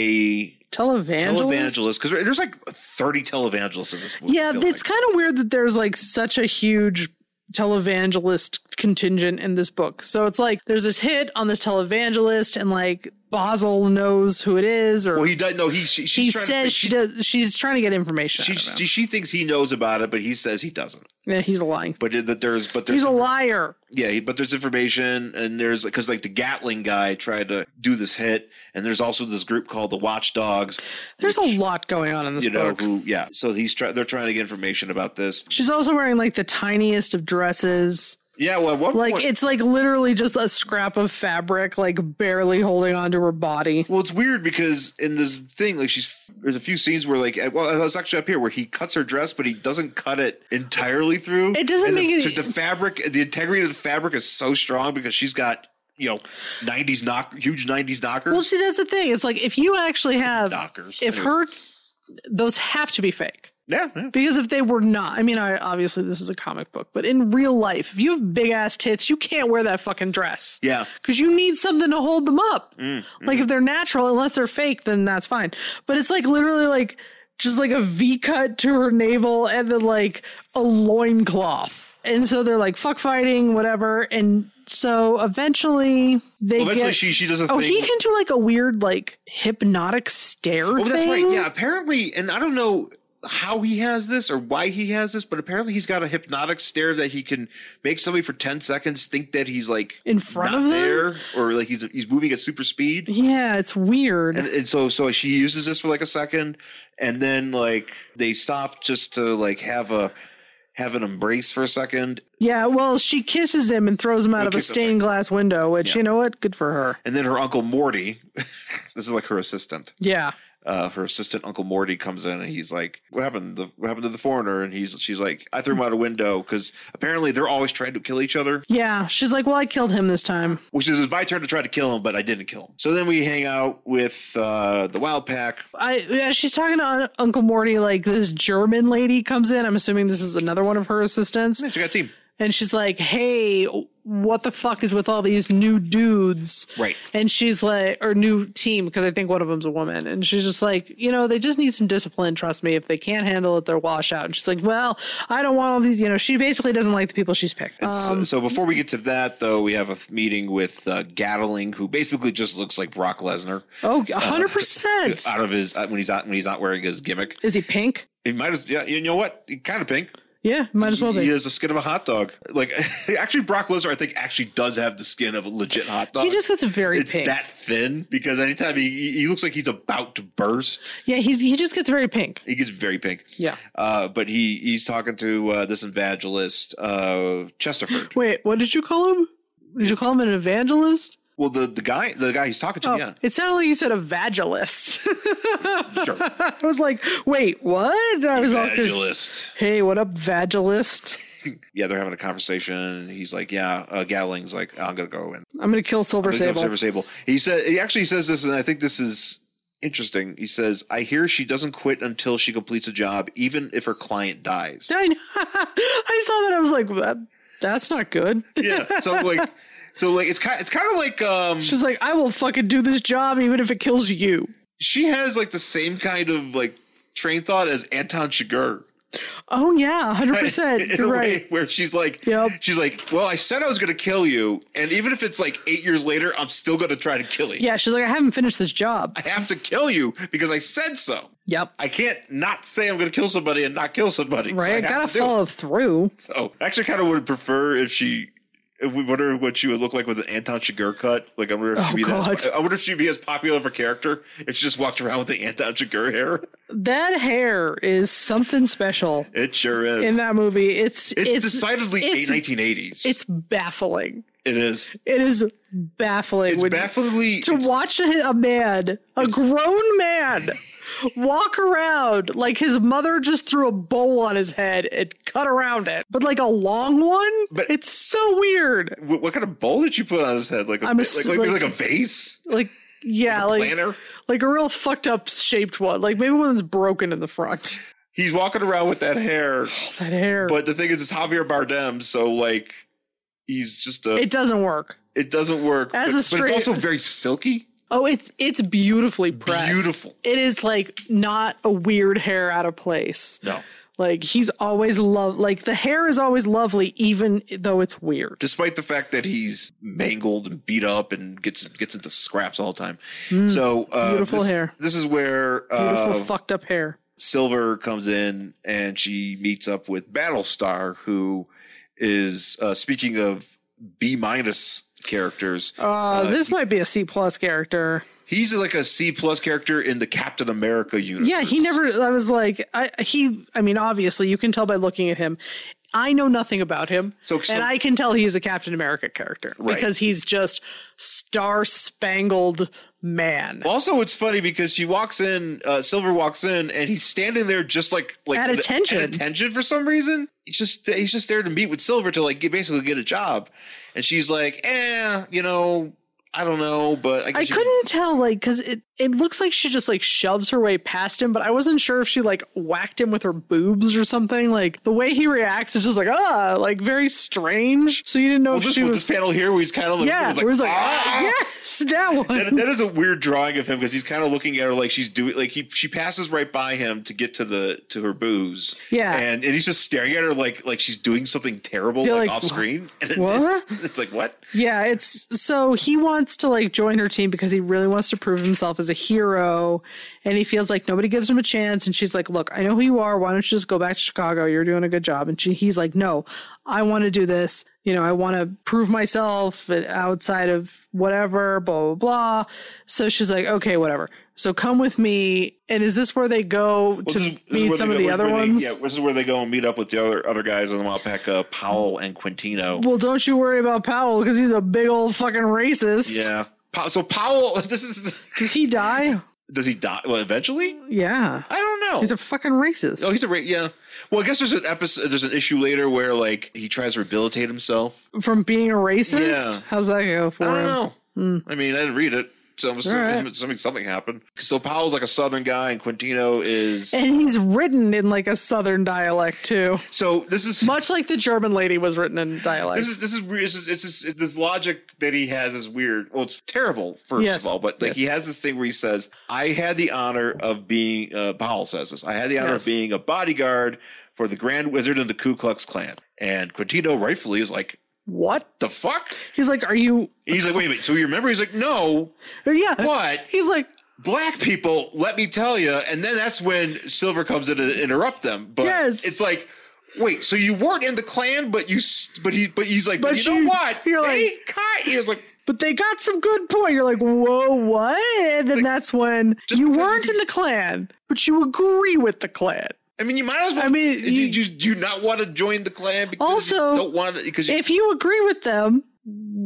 a televangelist, because there's like 30 televangelists in this movie. Yeah, it's kind of weird that there's like such a huge televangelist contingent in this book. So it's like there's this hit on this televangelist and like Basil knows who it is, or he does. No, she says she does. She's trying to get information. She thinks he knows about it, but he says he doesn't. Yeah, he's lying. But there's he's a liar. Yeah, but there's information, and there's because like the Gatling guy tried to do this hit, and there's also this group called the Watchdogs. There's a lot going on in this book. So they're trying to get information about this. She's also wearing like the tiniest of dresses. Yeah, well, at one point, it's like literally just a scrap of fabric, like barely holding onto her body. Well, it's weird because in this thing, like there's a few scenes where like, well, I was actually up here where he cuts her dress, but he doesn't cut it entirely through. It doesn't make it. The fabric, the integrity of the fabric is so strong because she's got, huge 90s knockers. Well, see, that's the thing. It's like if you actually have knockers, those have to be fake. Yeah. Because if they were not, I mean, obviously this is a comic book, but in real life, if you have big ass tits, you can't wear that fucking dress. Yeah. Because you need something to hold them up. Like if they're natural, unless they're fake, then that's fine. But it's like literally like just like a V cut to her navel and then like a loincloth. And so they're like fuck fighting, whatever. And so eventually she does a thing. Oh, he can do like a weird like hypnotic stare thing. That's right. Yeah, apparently, and I don't know how he has this or why he has this, but apparently he's got a hypnotic stare that he can make somebody for 10 seconds think that he's like in front of them there, or like he's moving at super speed. Yeah, it's weird. And so she uses this for like a second, and then like they stop just to like have an embrace for a second. Yeah, well, she kisses him and throws him out of a stained glass window, which, you know what? Good for her. And then her Uncle Morty, this is like her assistant. Yeah. Her assistant Uncle Morty comes in and he's like, what happened to the foreigner? And she's like, I threw him out a window, because apparently they're always trying to kill each other. Yeah, she's like, well, I killed him this time. Which is, it was my turn to try to kill him, but I didn't kill him. So then we hang out with the Wild Pack. She's talking to Uncle Morty, like this German lady comes in. I'm assuming this is another one of her assistants. Yeah, she got a team. And she's like, hey, what the fuck is with all these new dudes? Right. And she's like, or new team, because I think one of them's a woman. And she's just like, they just need some discipline. Trust me. If they can't handle it, they'll wash out. And she's like, well, I don't want all these, she basically doesn't like the people she's picked. So before we get to that, though, we have a meeting with Gatling, who basically just looks like Brock Lesnar. Oh, 100%. Out of his, when he's not wearing his gimmick. Is he pink? He might as, yeah, you know what? He kind of pink. Yeah, might as well be. He has the skin of a hot dog. Like, actually, Brock Lesnar, I think, actually does have the skin of a legit hot dog. He just gets very pink. It's that thin, because anytime he looks like he's about to burst. Yeah, he just gets very pink. He gets very pink. Yeah. But he's talking to this evangelist, Chesterford. Wait, what did you call him? Did you call him an evangelist? Well, the guy he's talking to, yeah. It sounded like you said a vagilist. Sure. I was like, wait, what? I was Vagilist. hey, what up, vagilist? Yeah, they're having a conversation. He's like, yeah, Gatling's like, I'm going to go in. I'm going to kill Silver Sable. Silver Sable. He actually says this, and I think this is interesting. He says, I hear she doesn't quit until she completes a job, even if her client dies. I saw that. I was like, that's not good. Yeah. So it's kind of like she's like, I will fucking do this job even if it kills you. She has like the same kind of like train thought as Anton Chigurh. Oh yeah, 100%. You're right. Where she's like, well, I said I was going to kill you, and even if it's like 8 years later, I'm still going to try to kill you. Yeah, she's like, I haven't finished this job. I have to kill you because I said so. Yep. I can't not say I'm going to kill somebody and not kill somebody. Right. So I gotta follow through. So I actually kind of would prefer if she. I wonder what she would look like with an Anton Chigurh cut. Like, I wonder if she'd be as popular of a character if she just walked around with the Anton Chigurh hair. That hair is something special. It sure is. In that movie, it's decidedly 1980s. It's baffling. It is. It is baffling. It's bafflingly to watch a man, a grown man, walk around like his mother just threw a bowl on his head and cut around it, but like a long one. But it's so weird. What kind of bowl did you put on his head? Like a vase? Like yeah, like planner? Like a real fucked up shaped one. Like maybe one that's broken in the front. He's walking around with that hair. Oh, that hair. But the thing is, it's Javier Bardem, so like he's just It doesn't work. It doesn't work. But it's also very silky. Oh, it's beautifully pressed. Beautiful. It is like not a weird hair out of place. No. Like he's always like the hair is always lovely, even though it's weird. Despite the fact that he's mangled and beat up and gets into scraps all the time. So beautiful hair. This is where beautiful fucked up hair. Silver comes in and she meets up with Battlestar, who is speaking of B- characters. This might be a C+ character. He's like a C+ character in the Captain America universe. Yeah, he never. I was like, I mean, obviously, you can tell by looking at him. I know nothing about him, and I can tell he's a Captain America character because he's just star-spangled man. Also, it's funny because she walks in, Silver walks in, and he's standing there just like at attention. At attention for some reason. He's just there to meet with Silver to like basically get a job, and she's like, I don't know, but I couldn't tell, like, because it looks like she just like shoves her way past him, but I wasn't sure if she like whacked him with her boobs or something. Like the way he reacts is just like very strange. So you didn't know if she was this panel here where he's kind of like, yes, that one. That is a weird drawing of him because he's kind of looking at her like she's doing like she passes right by him to get to her booze. Yeah, and he's just staring at her like she's doing something terrible like off screen. And what? It's like what? Yeah, it's so he wants to like join her team because he really wants to prove himself as a hero, and he feels like nobody gives him a chance. And she's like, look, I know who you are, why don't you just go back to Chicago, you're doing a good job. And he's like, no, I want to do this, I want to prove myself outside of whatever, blah blah blah. So she's like, okay, whatever, so come with me. And is this where they go to meet some of the other ones? Yeah, this is where they go and meet up with the other guys in the Wapaka, Powell and Quintino. Well, don't you worry about Powell because he's a big old fucking racist. Yeah. So Powell, does he die? Does he die? Well, eventually? Yeah. I don't know. He's a fucking racist. Oh, yeah. Well, I guess there's an issue later where like he tries to rehabilitate himself from being a racist. Yeah. How's that go for him? I don't know. I mean, I didn't read it. So I'm assuming something happened. So Powell's like a Southern guy, and Quintino is, and he's written in like a Southern dialect too. So this is much like the German lady was written in dialect. This is weird. This logic that he has is weird. Well, it's terrible first of all, but like he has this thing where he says, "I had the honor of being." Powell says this. I had the honor of being a bodyguard for the Grand Wizard of the Ku Klux Klan, and Quintino rightfully is like, what the fuck? He's like, are you... He's like, wait a minute. So you remember? He's like, no. Yeah. What? He's like... Black people, let me tell you. And then that's when Silver comes in to interrupt them. But it's like, wait, so you weren't in the Klan, but he's like, but you know what? You're like... He was like... But they got some good point. You're like, whoa, what? And then that's when you weren't in the Klan, but you agree with the Klan. I mean, you might as well. I mean, do you not want to join the Klan because also, you don't want to? Because if you agree with them,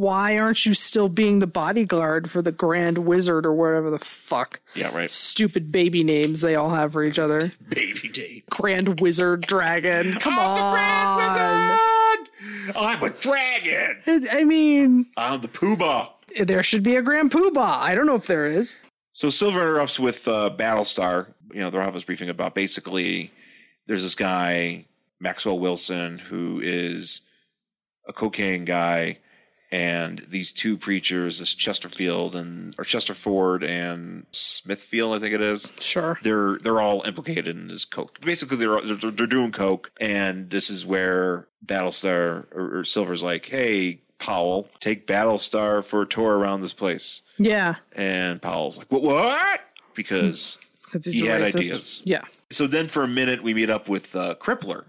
why aren't you still being the bodyguard for the Grand Wizard or whatever the fuck? Yeah, right. Stupid baby names they all have for each other. Baby Dave. Grand Wizard Dragon. Come on. The Grand Wizard! I'm a dragon! I mean, I'm the Poobah. there should be a Grand Poobah. I don't know if there is. So Silver interrupts with Battlestar. Their office briefing about basically there's this guy, Maxwell Wilson, who is a cocaine guy, and these two preachers, this Chesterford and Smithfield, I think it is. Sure. They're all implicated in this coke. Basically, they're doing coke, and this is where Battlestar or Silver's like, "Hey, Powell, take Battlestar for a tour around this place." Yeah. And Powell's like, "What?" Because he's he a had racist. ideas. Yeah. So then, for a minute, we meet up with Crippler.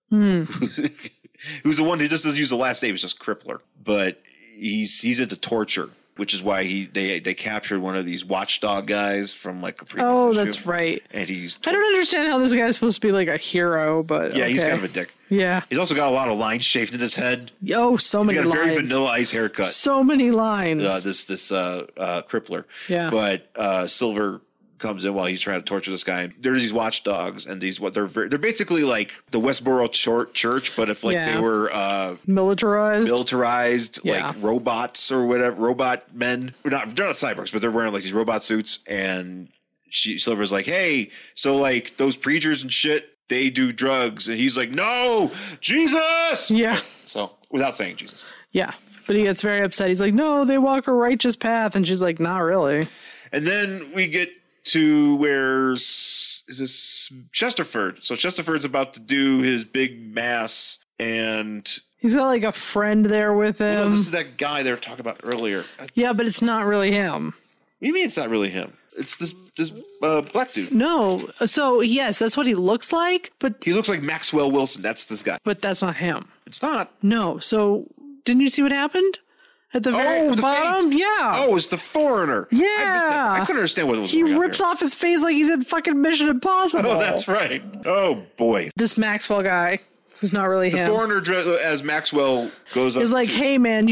Who's the one who just doesn't use the last name, it's just Crippler. But he's into torture, which is why they captured one of these watchdog guys from like a previous issue. That's right. And I don't understand how this guy's supposed to be like a hero, but yeah, okay. he's kind of a dick. Yeah. He's also got a lot of lines shaved in his head. Oh, so many He's got a lines. very Vanilla Ice haircut. So many lines. This Crippler. Yeah. But Silver comes in while he's trying to torture this guy. There's these watchdogs, and they're basically like the Westboro Church, but if they were militarized, like robots or whatever, robot men. They're not cyborgs, but they're wearing like these robot suits. And Silver's like, "Hey, so like those preachers and shit, they do drugs," and he's like, "No, Jesus." Yeah. So without saying Jesus. Yeah. But he gets very upset. He's like, "No, they walk a righteous path," and she's like, "Not really." And then we get to where is this Chesterford. So Chesterford's about to do his big mass, and he's got like a friend there with him. Well, no, this is that guy they were talking about earlier. Yeah, but it's not really him. What do you mean it's not really him? It's this black dude. No. So yes, that's what he looks like, but he looks like Maxwell Wilson. That's this guy. But that's not him. It's not. No. So didn't you see what happened? At the very bottom? Face. Yeah. Oh, it's the foreigner. Yeah. I couldn't understand what was he going on. He rips off his face like he's in fucking Mission Impossible. Oh, that's right. Oh, boy. This Maxwell guy, who's not really him. The foreigner, as Maxwell goes up. He's like, "Hey, man,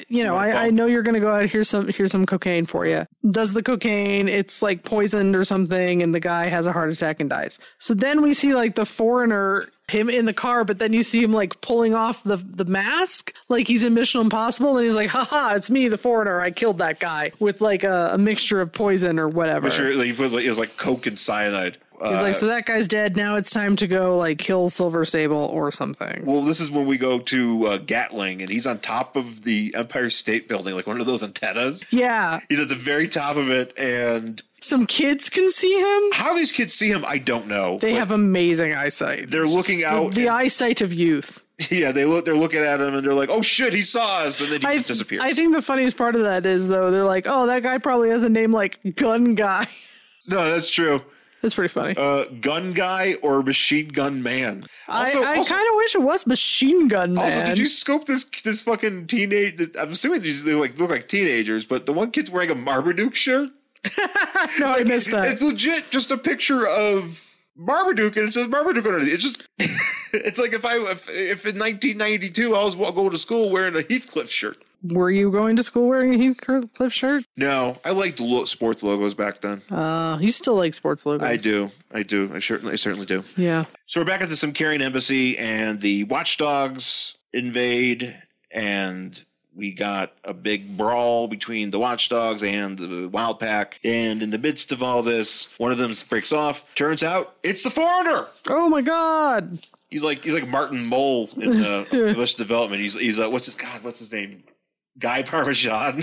I know you're going to go out. Here's some cocaine for you." Does the cocaine. It's like poisoned or something, and the guy has a heart attack and dies. So then we see like the foreigner, him in the car, but then you see him like pulling off the mask like he's in Mission Impossible, and he's like, "Haha, it's me, the foreigner. I killed that guy with like a mixture of poison or whatever." It was like coke and cyanide. He's like, "So that guy's dead. Now it's time to go like kill Silver Sable or something." Well, this is when we go to Gatling, and he's on top of the Empire State Building, like one of those antennas. Yeah, he's at the very top of it, and some kids can see him. How these kids see him, I don't know. They have amazing eyesight. They're looking out. The eyesight of youth. Yeah, they're looking at him, and they're like, "Oh shit, he saw us!" And then he just disappears. I think the funniest part of that is though, they're like, "Oh, that guy probably has a name like Gun Guy." No, that's true. That's pretty funny. Gun Guy or Machine Gun Man. I kind of wish it was Machine Gun Man. Also, did you scope this fucking teenage? I'm assuming they look like teenagers, but the one kid's wearing a Marmaduke shirt. No, I missed that. It's legit just a picture of Marmaduke, and it says Marmaduke underneath. It's just, it's like if in 1992 I was going to school wearing a Heathcliff shirt. Were you going to school wearing a Heathcliff shirt? No, I liked sports logos back then. You still like sports logos? I do. I certainly do. Yeah. So we're back at the Simkarian embassy, and the watchdogs invade, and we got a big brawl between the watchdogs and the wild pack. And in the midst of all this, one of them breaks off. Turns out it's the foreigner. Oh my God. He's like Martin Mull in Arrested Development. He's what's his name? Guy Parmesan.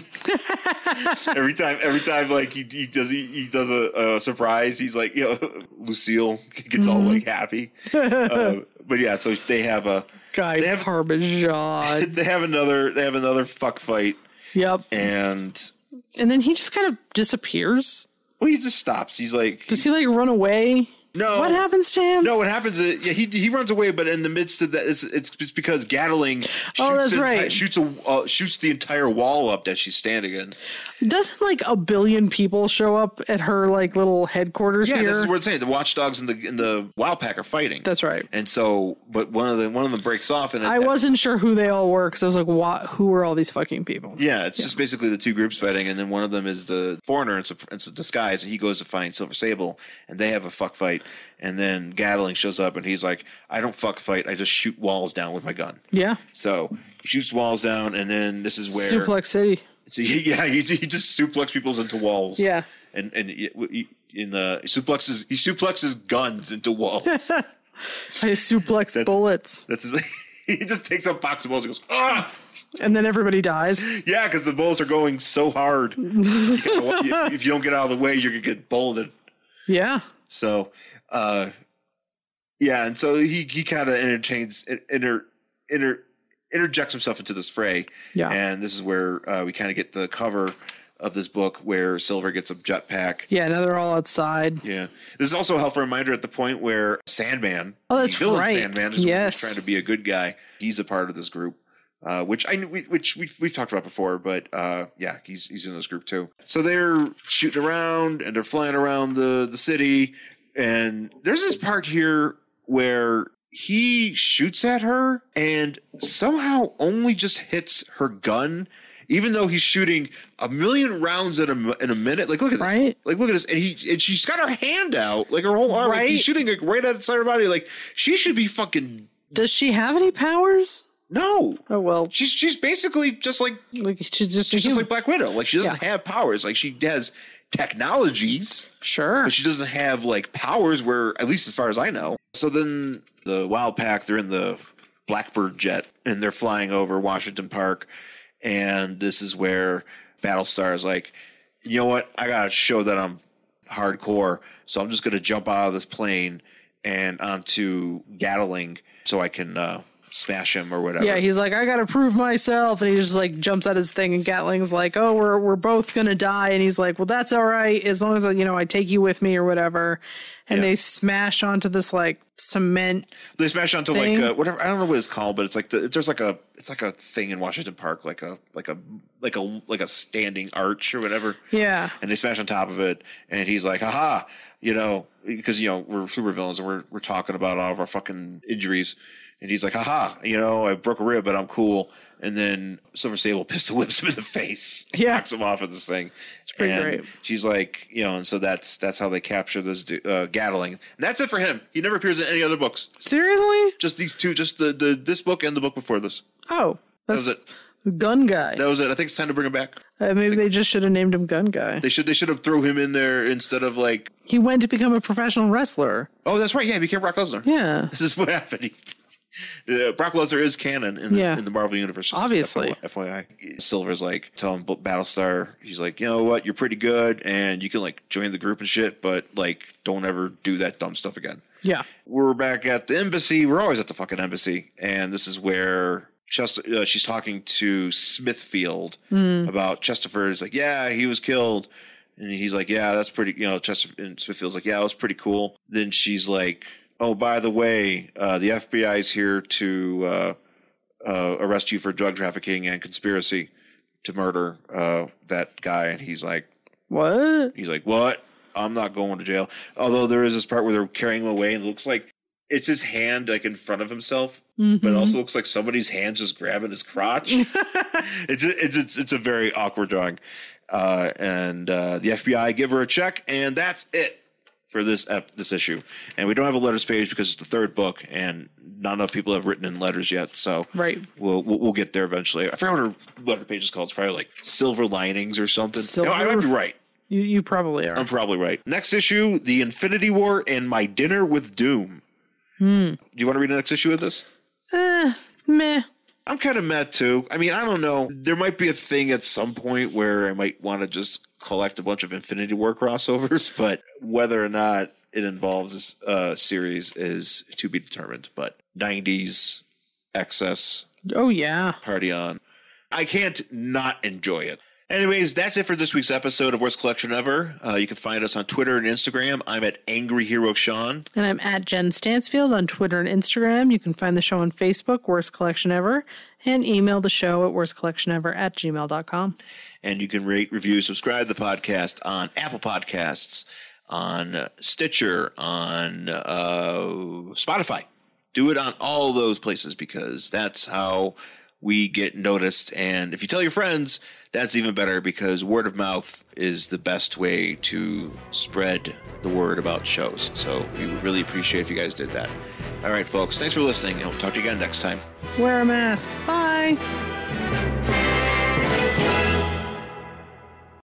every time like he does a surprise, he's like, Lucille gets all like happy. But yeah, so they have a Guy Parmesan. They have another fuck fight. Yep. And then he just kind of disappears. Well, he just stops. He's like, does he like run away? No. What happens to him? No, what happens is he runs away, but in the midst of that, it's because Gatling shoots the entire wall up that she's standing in. Doesn't like a billion people show up at her like little headquarters here? Yeah, this is what it's saying. The watchdogs and the Wild Pack are fighting. That's right. And so, but one of them breaks off, and I wasn't sure who they all were because I was like, who are all these fucking people? Yeah, it's just basically the two groups fighting, and then one of them is the foreigner. It's a disguise, and he goes to find Silver Sable, and they have a fuck fight. And then Gatling shows up, and he's like, "I don't fuck fight. I just shoot walls down with my gun." Yeah. So he shoots walls down, and then this is where Suplex City. So he just suplex people into walls. Yeah. And he suplexes guns into walls. I suplex bullets. He just takes a box of bullets and goes, ah! And then everybody dies. Yeah, because the bullets are going so hard. If you don't get out of the way, you're going to get bulleted. Yeah. So, and so he kind of interjects himself into this fray. Yeah. And this is where we kind of get the cover of this book where Silver gets a jetpack. Yeah, now they're all outside. Yeah. This is also a helpful reminder at the point where Sandman, that's right. Sandman is trying to be a good guy. He's a part of this group, which we've talked about before, but he's in this group too. So they're shooting around and they're flying around the city, and there's this part here where he shoots at her and somehow only just hits her gun. Even though he's shooting 1,000,000 rounds in a minute, like look at this, right? Like look at this, and she's got her hand out, like her whole arm, right? Like he's shooting like right outside her body. Like she should be fucking. Does she have any powers? No. Oh well. She's basically just like she's just like Black Widow. Like she doesn't have powers. Like she has technologies, sure, but she doesn't have like powers. Where at least as far as I know. So then the Wild Pack, they're in the Blackbird jet and they're flying over Washington Park. And this is where Battlestar is like, you know what? I got to show that I'm hardcore. So I'm just going to jump out of this plane and onto Gatling so I can smash him or whatever. Yeah, he's like, I got to prove myself. And he just like jumps at his thing. And Gatling's like, oh, we're both going to die. And he's like, well, that's all right. As long as, I take you with me or whatever. And they smash onto this like cement. They smash onto thing. Like whatever. I don't know what it's called, but it's like it's like a thing in Washington Park, like a standing arch or whatever. Yeah. And they smash on top of it, and he's like, haha, because we're supervillains and we're talking about all of our fucking injuries, and he's like, haha, I broke a rib, but I'm cool. And then Silver Sable pistol whips him in the face. Yeah. Knocks him off of this thing. It's pretty great. She's like, and so that's how they capture this Gatling. And that's it for him. He never appears in any other books. Seriously? Just these two, just this book and the book before this. Oh. That was it. Gun Guy. That was it. I think it's time to bring him back. Maybe they just should have named him Gun Guy. They should have threw him in there instead of like... He went to become a professional wrestler. Oh, that's right. Yeah, he became Brock Lesnar. Yeah. This is what happened. Brock Lesnar is canon in the Marvel Universe. Obviously. FYI. Silver's like telling Battlestar, he's like, you know what, you're pretty good and you can like join the group and shit, but like don't ever do that dumb stuff again. Yeah. We're back at the embassy. We're always at the fucking embassy. And this is where she's talking to Smithfield about Chesterford. It's like, yeah, he was killed. And he's like, yeah, that's pretty, and Smithfield's like, yeah, it was pretty cool. Then she's like, oh, by the way, the FBI is here to arrest you for drug trafficking and conspiracy to murder that guy. And he's like, what? He's like, what? I'm not going to jail. Although there is this part where they're carrying him away and it looks like it's his hand like in front of himself, but it also looks like somebody's hand just grabbing his crotch. It's a very awkward drawing. And the FBI give her a check, and that's it for this issue. And we don't have a letters page because it's the third book, and not enough people have written in letters yet. So right, we'll get there eventually. I forgot what her letter page is called. It's probably like Silver Linings or something. No, I might be right. You probably are. I'm probably right. Next issue, The Infinity War and My Dinner with Doom. Do you want to read the next issue of this? Meh. I'm kind of mad too. I mean, I don't know. There might be a thing at some point where I might want to just collect a bunch of Infinity War crossovers, but whether or not it involves this series is to be determined. But 90s excess. Oh, yeah. Party on. I can't not enjoy it. Anyways, that's it for this week's episode of Worst Collection Ever. You can find us on Twitter and Instagram. I'm at Angry Hero Sean. And I'm at Jen Stansfield on Twitter and Instagram. You can find the show on Facebook, Worst Collection Ever, and email the show at worstcollectionever@gmail.com. And you can rate, review, subscribe to the podcast on Apple Podcasts, on Stitcher, on Spotify. Do it on all those places because that's how we get noticed. And if you tell your friends, that's even better because word of mouth is the best way to spread the word about shows. So we would really appreciate if you guys did that. All right, folks, thanks for listening, and we'll talk to you again next time. Wear a mask. Bye.